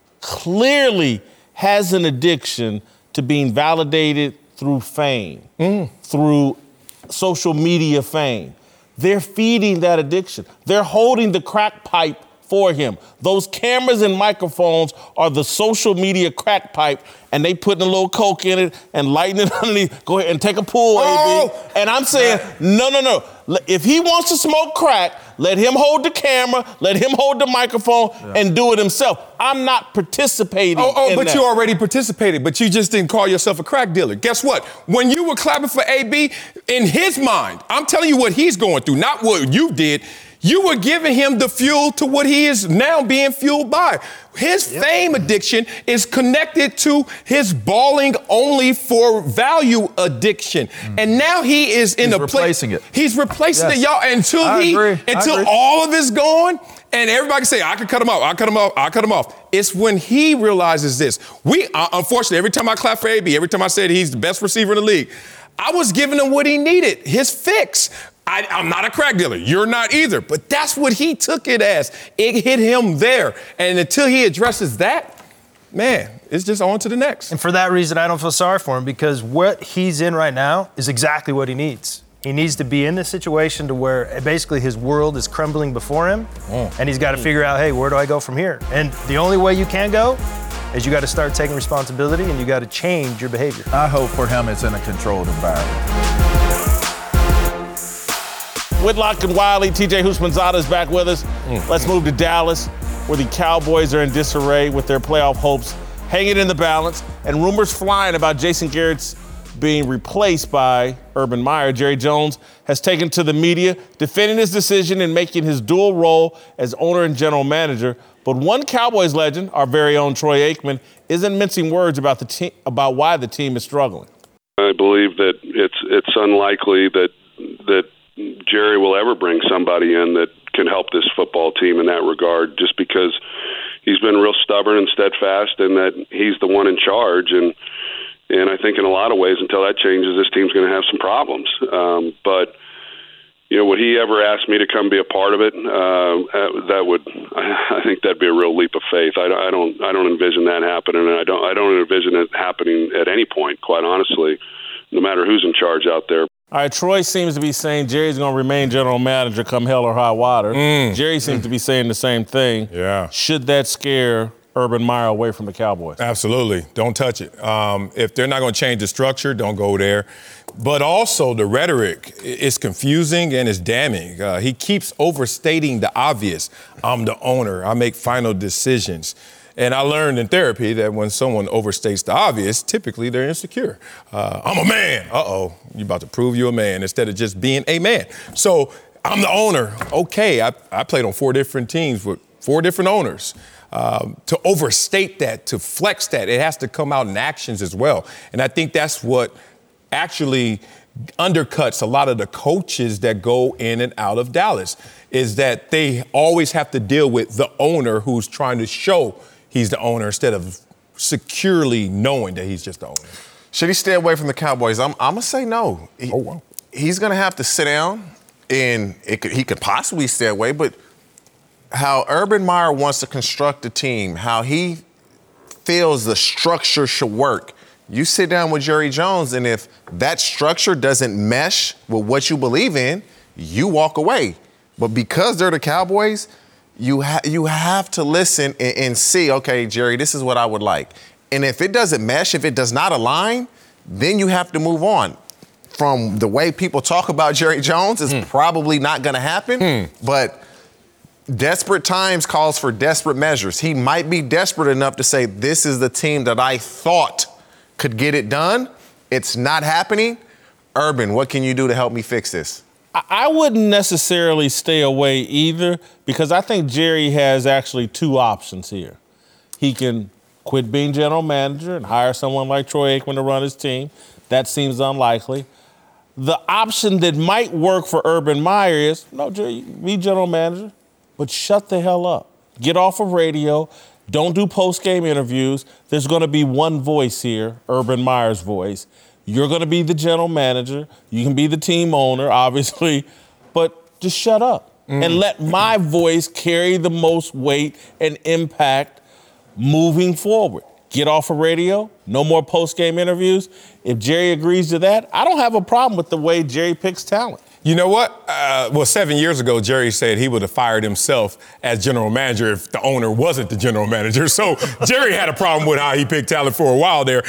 clearly has an addiction to being validated through fame, through social media fame. They're feeding that addiction. They're holding the crack pipe for him. Those cameras and microphones are the social media crack pipe, and they putting a little coke in it and lighting it underneath. Go ahead and take a pull, AB. And I'm saying, no. If he wants to smoke crack, let him hold the camera, let him hold the microphone, and do it himself. I'm not participating in but that. you already participated, but you just didn't call yourself a crack dealer. Guess what? When you were clapping for AB, in his mind, I'm telling you what he's going through, not what you did. You were giving him the fuel to what he is now being fueled by. His fame addiction is connected to his balling only for value addiction. And now he is in a place. Replacing it. He's replacing it, y'all, until all of it's gone. And everybody can say, I can cut him off. It's when he realizes this. Unfortunately, every time I clap for AB, every time I said he's the best receiver in the league, I was giving him what he needed, his fix. I'm not a crack dealer. You're not either. But that's what he took it as. It hit him there. And until he addresses that, man, it's just on to the next. And for that reason, I don't feel sorry for him because what he's in right now is exactly what he needs. He needs to be in this situation to where basically his world is crumbling before him. And he's got to figure out, hey, where do I go from here? And the only way you can go is you got to start taking responsibility and you got to change your behavior. I hope for him it's in a controlled environment. Whitlock and Wiley, TJ Houshmandzadeh is back with us. Let's move to Dallas, where the Cowboys are in disarray with their playoff hopes hanging in the balance, and rumors flying about Jason Garrett's being replaced by Urban Meyer. Jerry Jones has taken to the media, defending his decision and making his dual role as owner and general manager. But one Cowboys legend, our very own Troy Aikman, isn't mincing words about the team, about why the team is struggling. I believe that it's unlikely that Jerry will ever bring somebody in that can help this football team in that regard, just because he's been real stubborn and steadfast, and that he's the one in charge. And I think in a lot of ways, until that changes, this team's going to have some problems. But would he ever ask me to come be a part of it? I think that'd be a real leap of faith. I don't envision that happening, and I don't envision it happening at any point, quite honestly, no matter who's in charge out there. All right, Troy seems to be saying Jerry's going to remain general manager come hell or high water. Jerry seems to be saying the same thing. Yeah. Should that scare Urban Meyer away from the Cowboys? Absolutely. Don't touch it. If they're not going to change the structure, don't go there. But also the rhetoric is confusing and is damning. He keeps overstating the obvious. I'm the owner. I make final decisions. And I learned in therapy that when someone overstates the obvious, typically they're insecure. I'm a man. Uh-oh, you're about to prove you're a man instead of just being a man. So I'm the owner. Okay, I played on 4 different teams with 4 different owners. To overstate that, to flex that, it has to come out in actions as well. And I think that's what actually undercuts a lot of the coaches that go in and out of Dallas, is that they always have to deal with the owner who's trying to show he's the owner instead of securely knowing that he's just the owner. Should he stay away from the Cowboys? I'm going to say no. He's going to have to sit down, and he could possibly stay away, but how Urban Meyer wants to construct a team, how he feels the structure should work. You sit down with Jerry Jones, and if that structure doesn't mesh with what you believe in, you walk away. But because they're the Cowboys, you have to listen and see, okay, Jerry, this is what I would like. And if it doesn't mesh, if it does not align, then you have to move on. From the way people talk about Jerry Jones, it's probably not going to happen, but desperate times calls for desperate measures. He might be desperate enough to say, this is the team that I thought could get it done. It's not happening. Urban, what can you do to help me fix this? I wouldn't necessarily stay away either, because I think Jerry has actually 2 options here. He can quit being general manager and hire someone like Troy Aikman to run his team. That seems unlikely. The option that might work for Urban Meyer is, no, Jerry, be general manager, but shut the hell up. Get off of radio. Don't do post-game interviews. There's going to be one voice here, Urban Meyer's voice. You're going to be the general manager. You can be the team owner, obviously, but just shut up and let my voice carry the most weight and impact moving forward. Get off of radio. No more post-game interviews. If Jerry agrees to that, I don't have a problem with the way Jerry picks talent. You know what? 7 years ago, Jerry said he would have fired himself as general manager if the owner wasn't the general manager. So Jerry had a problem with how he picked talent for a while there.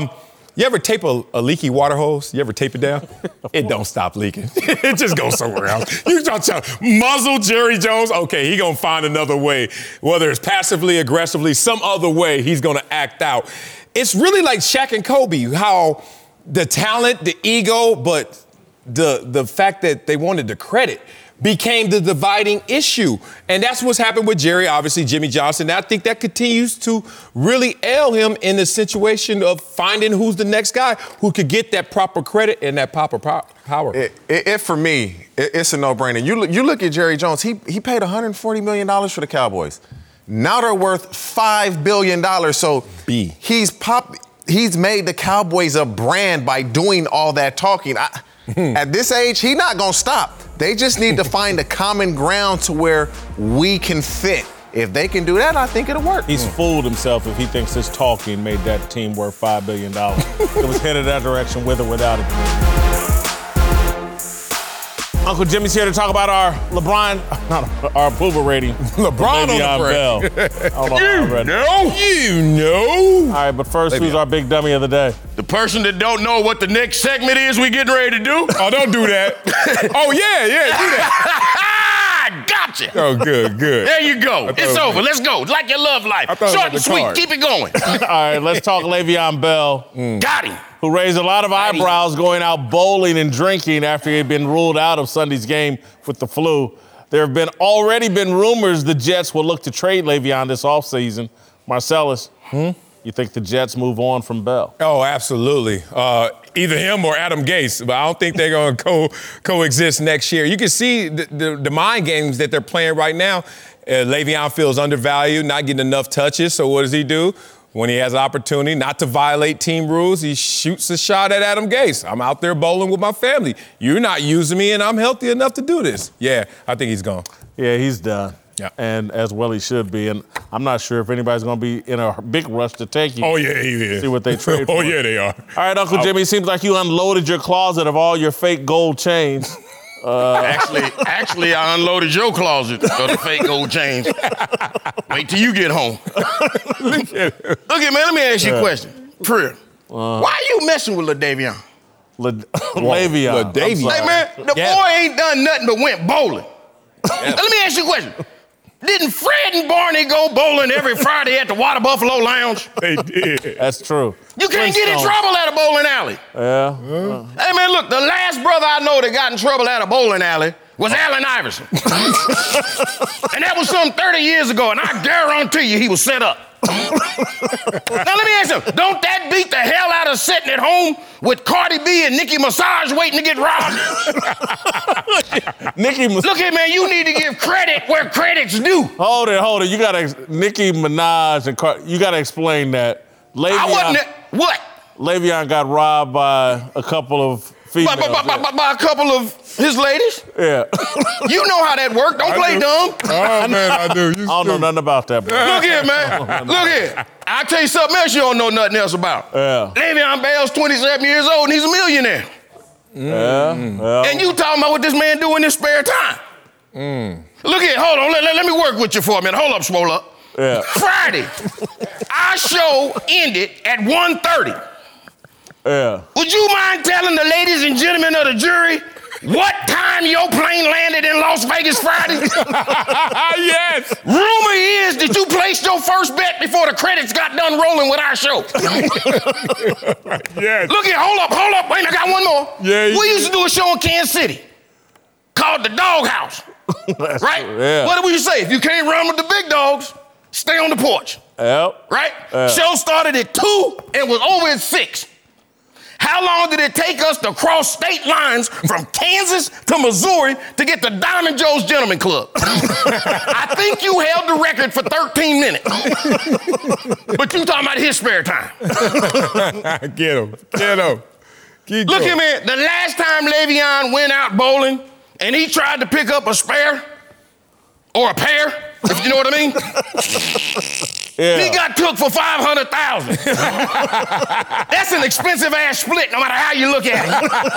You ever tape a leaky water hose? You ever tape it down? It don't stop leaking. It just goes somewhere else. You trying to muzzle Jerry Jones? Okay, he gonna find another way. Whether it's passively, aggressively, some other way, he's gonna act out. It's really like Shaq and Kobe, how the talent, the ego, but the fact that they wanted the credit became the dividing issue. And that's what's happened with Jerry, obviously, Jimmy Johnson. And I think that continues to really ail him in the situation of finding who's the next guy who could get that proper credit and that proper power. For me, it's a no-brainer. You look at Jerry Jones, he paid $140 million for the Cowboys. Now they're worth $5 billion. So he's made the Cowboys a brand by doing all that talking. At this age, he's not going to stop. They just need to find a common ground to where we can fit. If they can do that, I think it'll work. He's fooled himself if he thinks his talking made that team worth $5 billion. It was headed that direction with or without it. Uncle Jimmy's here to talk about our our approval rating. LeBron on the break. You know. You know. All right, but first, who's our big dummy of the day? The person that don't know what the next segment is we getting ready to do? Oh, don't do that. Oh, yeah, do that. Gotcha. Oh, good. There you go. It's over. Let's go. Like your love life. Short and sweet. Keep it going. All right, let's talk Le'Veon Bell. Got him. Who raised a lot of eyebrows going out bowling and drinking after he had been ruled out of Sunday's game with the flu. There have already been rumors the Jets will look to trade Le'Veon this offseason. Marcellus, you think the Jets move on from Bell? Oh, absolutely. Either him or Adam Gase, but I don't think they're going to coexist next year. You can see the mind games that they're playing right now. Le'Veon feels undervalued, not getting enough touches, so what does he do? When he has an opportunity not to violate team rules, he shoots a shot at Adam Gase. I'm out there bowling with my family. You're not using me, and I'm healthy enough to do this. Yeah, I think he's gone. Yeah, he's done. Yeah. And as well he should be. And I'm not sure if anybody's going to be in a big rush to take you. Oh, yeah, he is. See what they trade for. Oh, yeah, they are. All right, Uncle Jimmy, seems like you unloaded your closet of all your fake gold chains. Actually, I unloaded your closet of the fake gold chains. Wait till you get home. Look here, man, let me ask you a question. For real. Why are you messing with LaDavion? Le'Veon. Hey, man, the boy ain't done nothing but went bowling. Let me ask you a question. Didn't Fred and Barney go bowling every Friday at the Water Buffalo Lounge? They did. That's true. You can't get in trouble at a bowling alley. Yeah. Hey, man, look, the last brother I know that got in trouble at a bowling alley was Allen Iverson. And that was some 30 years ago, and I guarantee you he was set up. Now, let me ask you, don't that beat the hell out of sitting at home with Cardi B and Nicki Minaj waiting to get robbed? Look here, man, you need to give credit where credit's due. Hold it. You got to, Nicki Minaj and you got to explain that. What? Le'Veon got robbed by a couple of females. By a couple of his ladies? Yeah. You know how that worked. Don't play dumb. Oh, man, I do. I don't know nothing about that, bro. Look here, man. Look here. I'll tell you something else you don't know nothing else about. Yeah. Le'Veon Bell's 27 years old and he's a millionaire. Yeah. And you talking about what this man do in his spare time. Look here, hold on. Let me work with you for a minute. Hold up, Swole Up. Yeah. Friday, our show ended at 1:30. Yeah. Would you mind telling the ladies and gentlemen of the jury what time your plane landed in Las Vegas Friday? Yes. Rumor is that you placed your first bet before the credits got done rolling with our show. Yes. Look here, hold up. Wait, I got one more. Yeah, we used to do a show in Kansas City called The Doghouse. Right? Yeah. What did we say? If you can't run with the big dogs, stay on the porch. Yep. Right? Show started at 2 and was over at 6. How long did it take us to cross state lines from Kansas to Missouri to get to Diamond Joe's Gentleman Club? I think you held the record for 13 minutes. But you talking about his spare time. Get him. Look here, man. The last time Le'Veon went out bowling and he tried to pick up a spare or a pair, if you know what I mean. Yeah. He got took for $500,000. That's an expensive ass split, no matter how you look at it.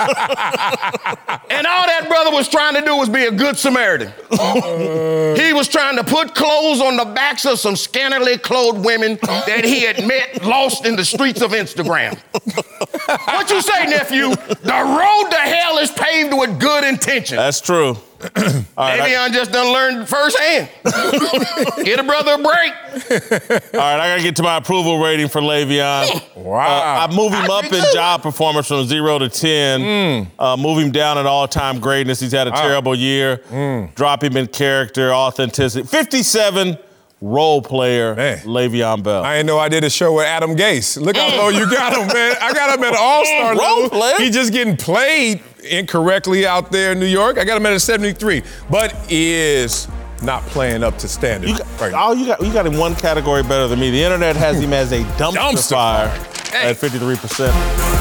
And all that brother was trying to do was be a good Samaritan. He was trying to put clothes on the backs of some scantily clothed women that he had met lost in the streets of Instagram. What you say, nephew? The road to hell is paved with good intention. That's true. Le'Veon just done learned firsthand. Get a brother a break. All right, I got to get to my approval rating for Le'Veon. Wow. I move him up in job performance from 0 to 10. Move him down in all-time greatness. He's had a terrible year. Drop him in character, authenticity. 57, role player, Le'Veon Bell. I didn't know I did a show with Adam Gase. Look how low you got him, man. I got him at an all-star level. Player? He just getting played incorrectly out there in New York. I got him at a 73, but is not playing up to standard. You got him one category better than me. The internet has him as a dumpster fire at 53%.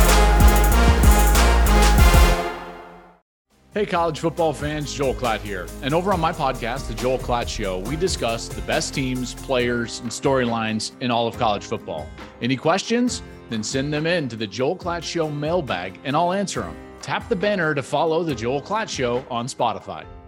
Hey, college football fans, Joel Klatt here. And over on my podcast, The Joel Klatt Show, we discuss the best teams, players, and storylines in all of college football. Any questions? Then send them in to the Joel Klatt Show mailbag, and I'll answer them. Tap the banner to follow The Joel Klatt Show on Spotify.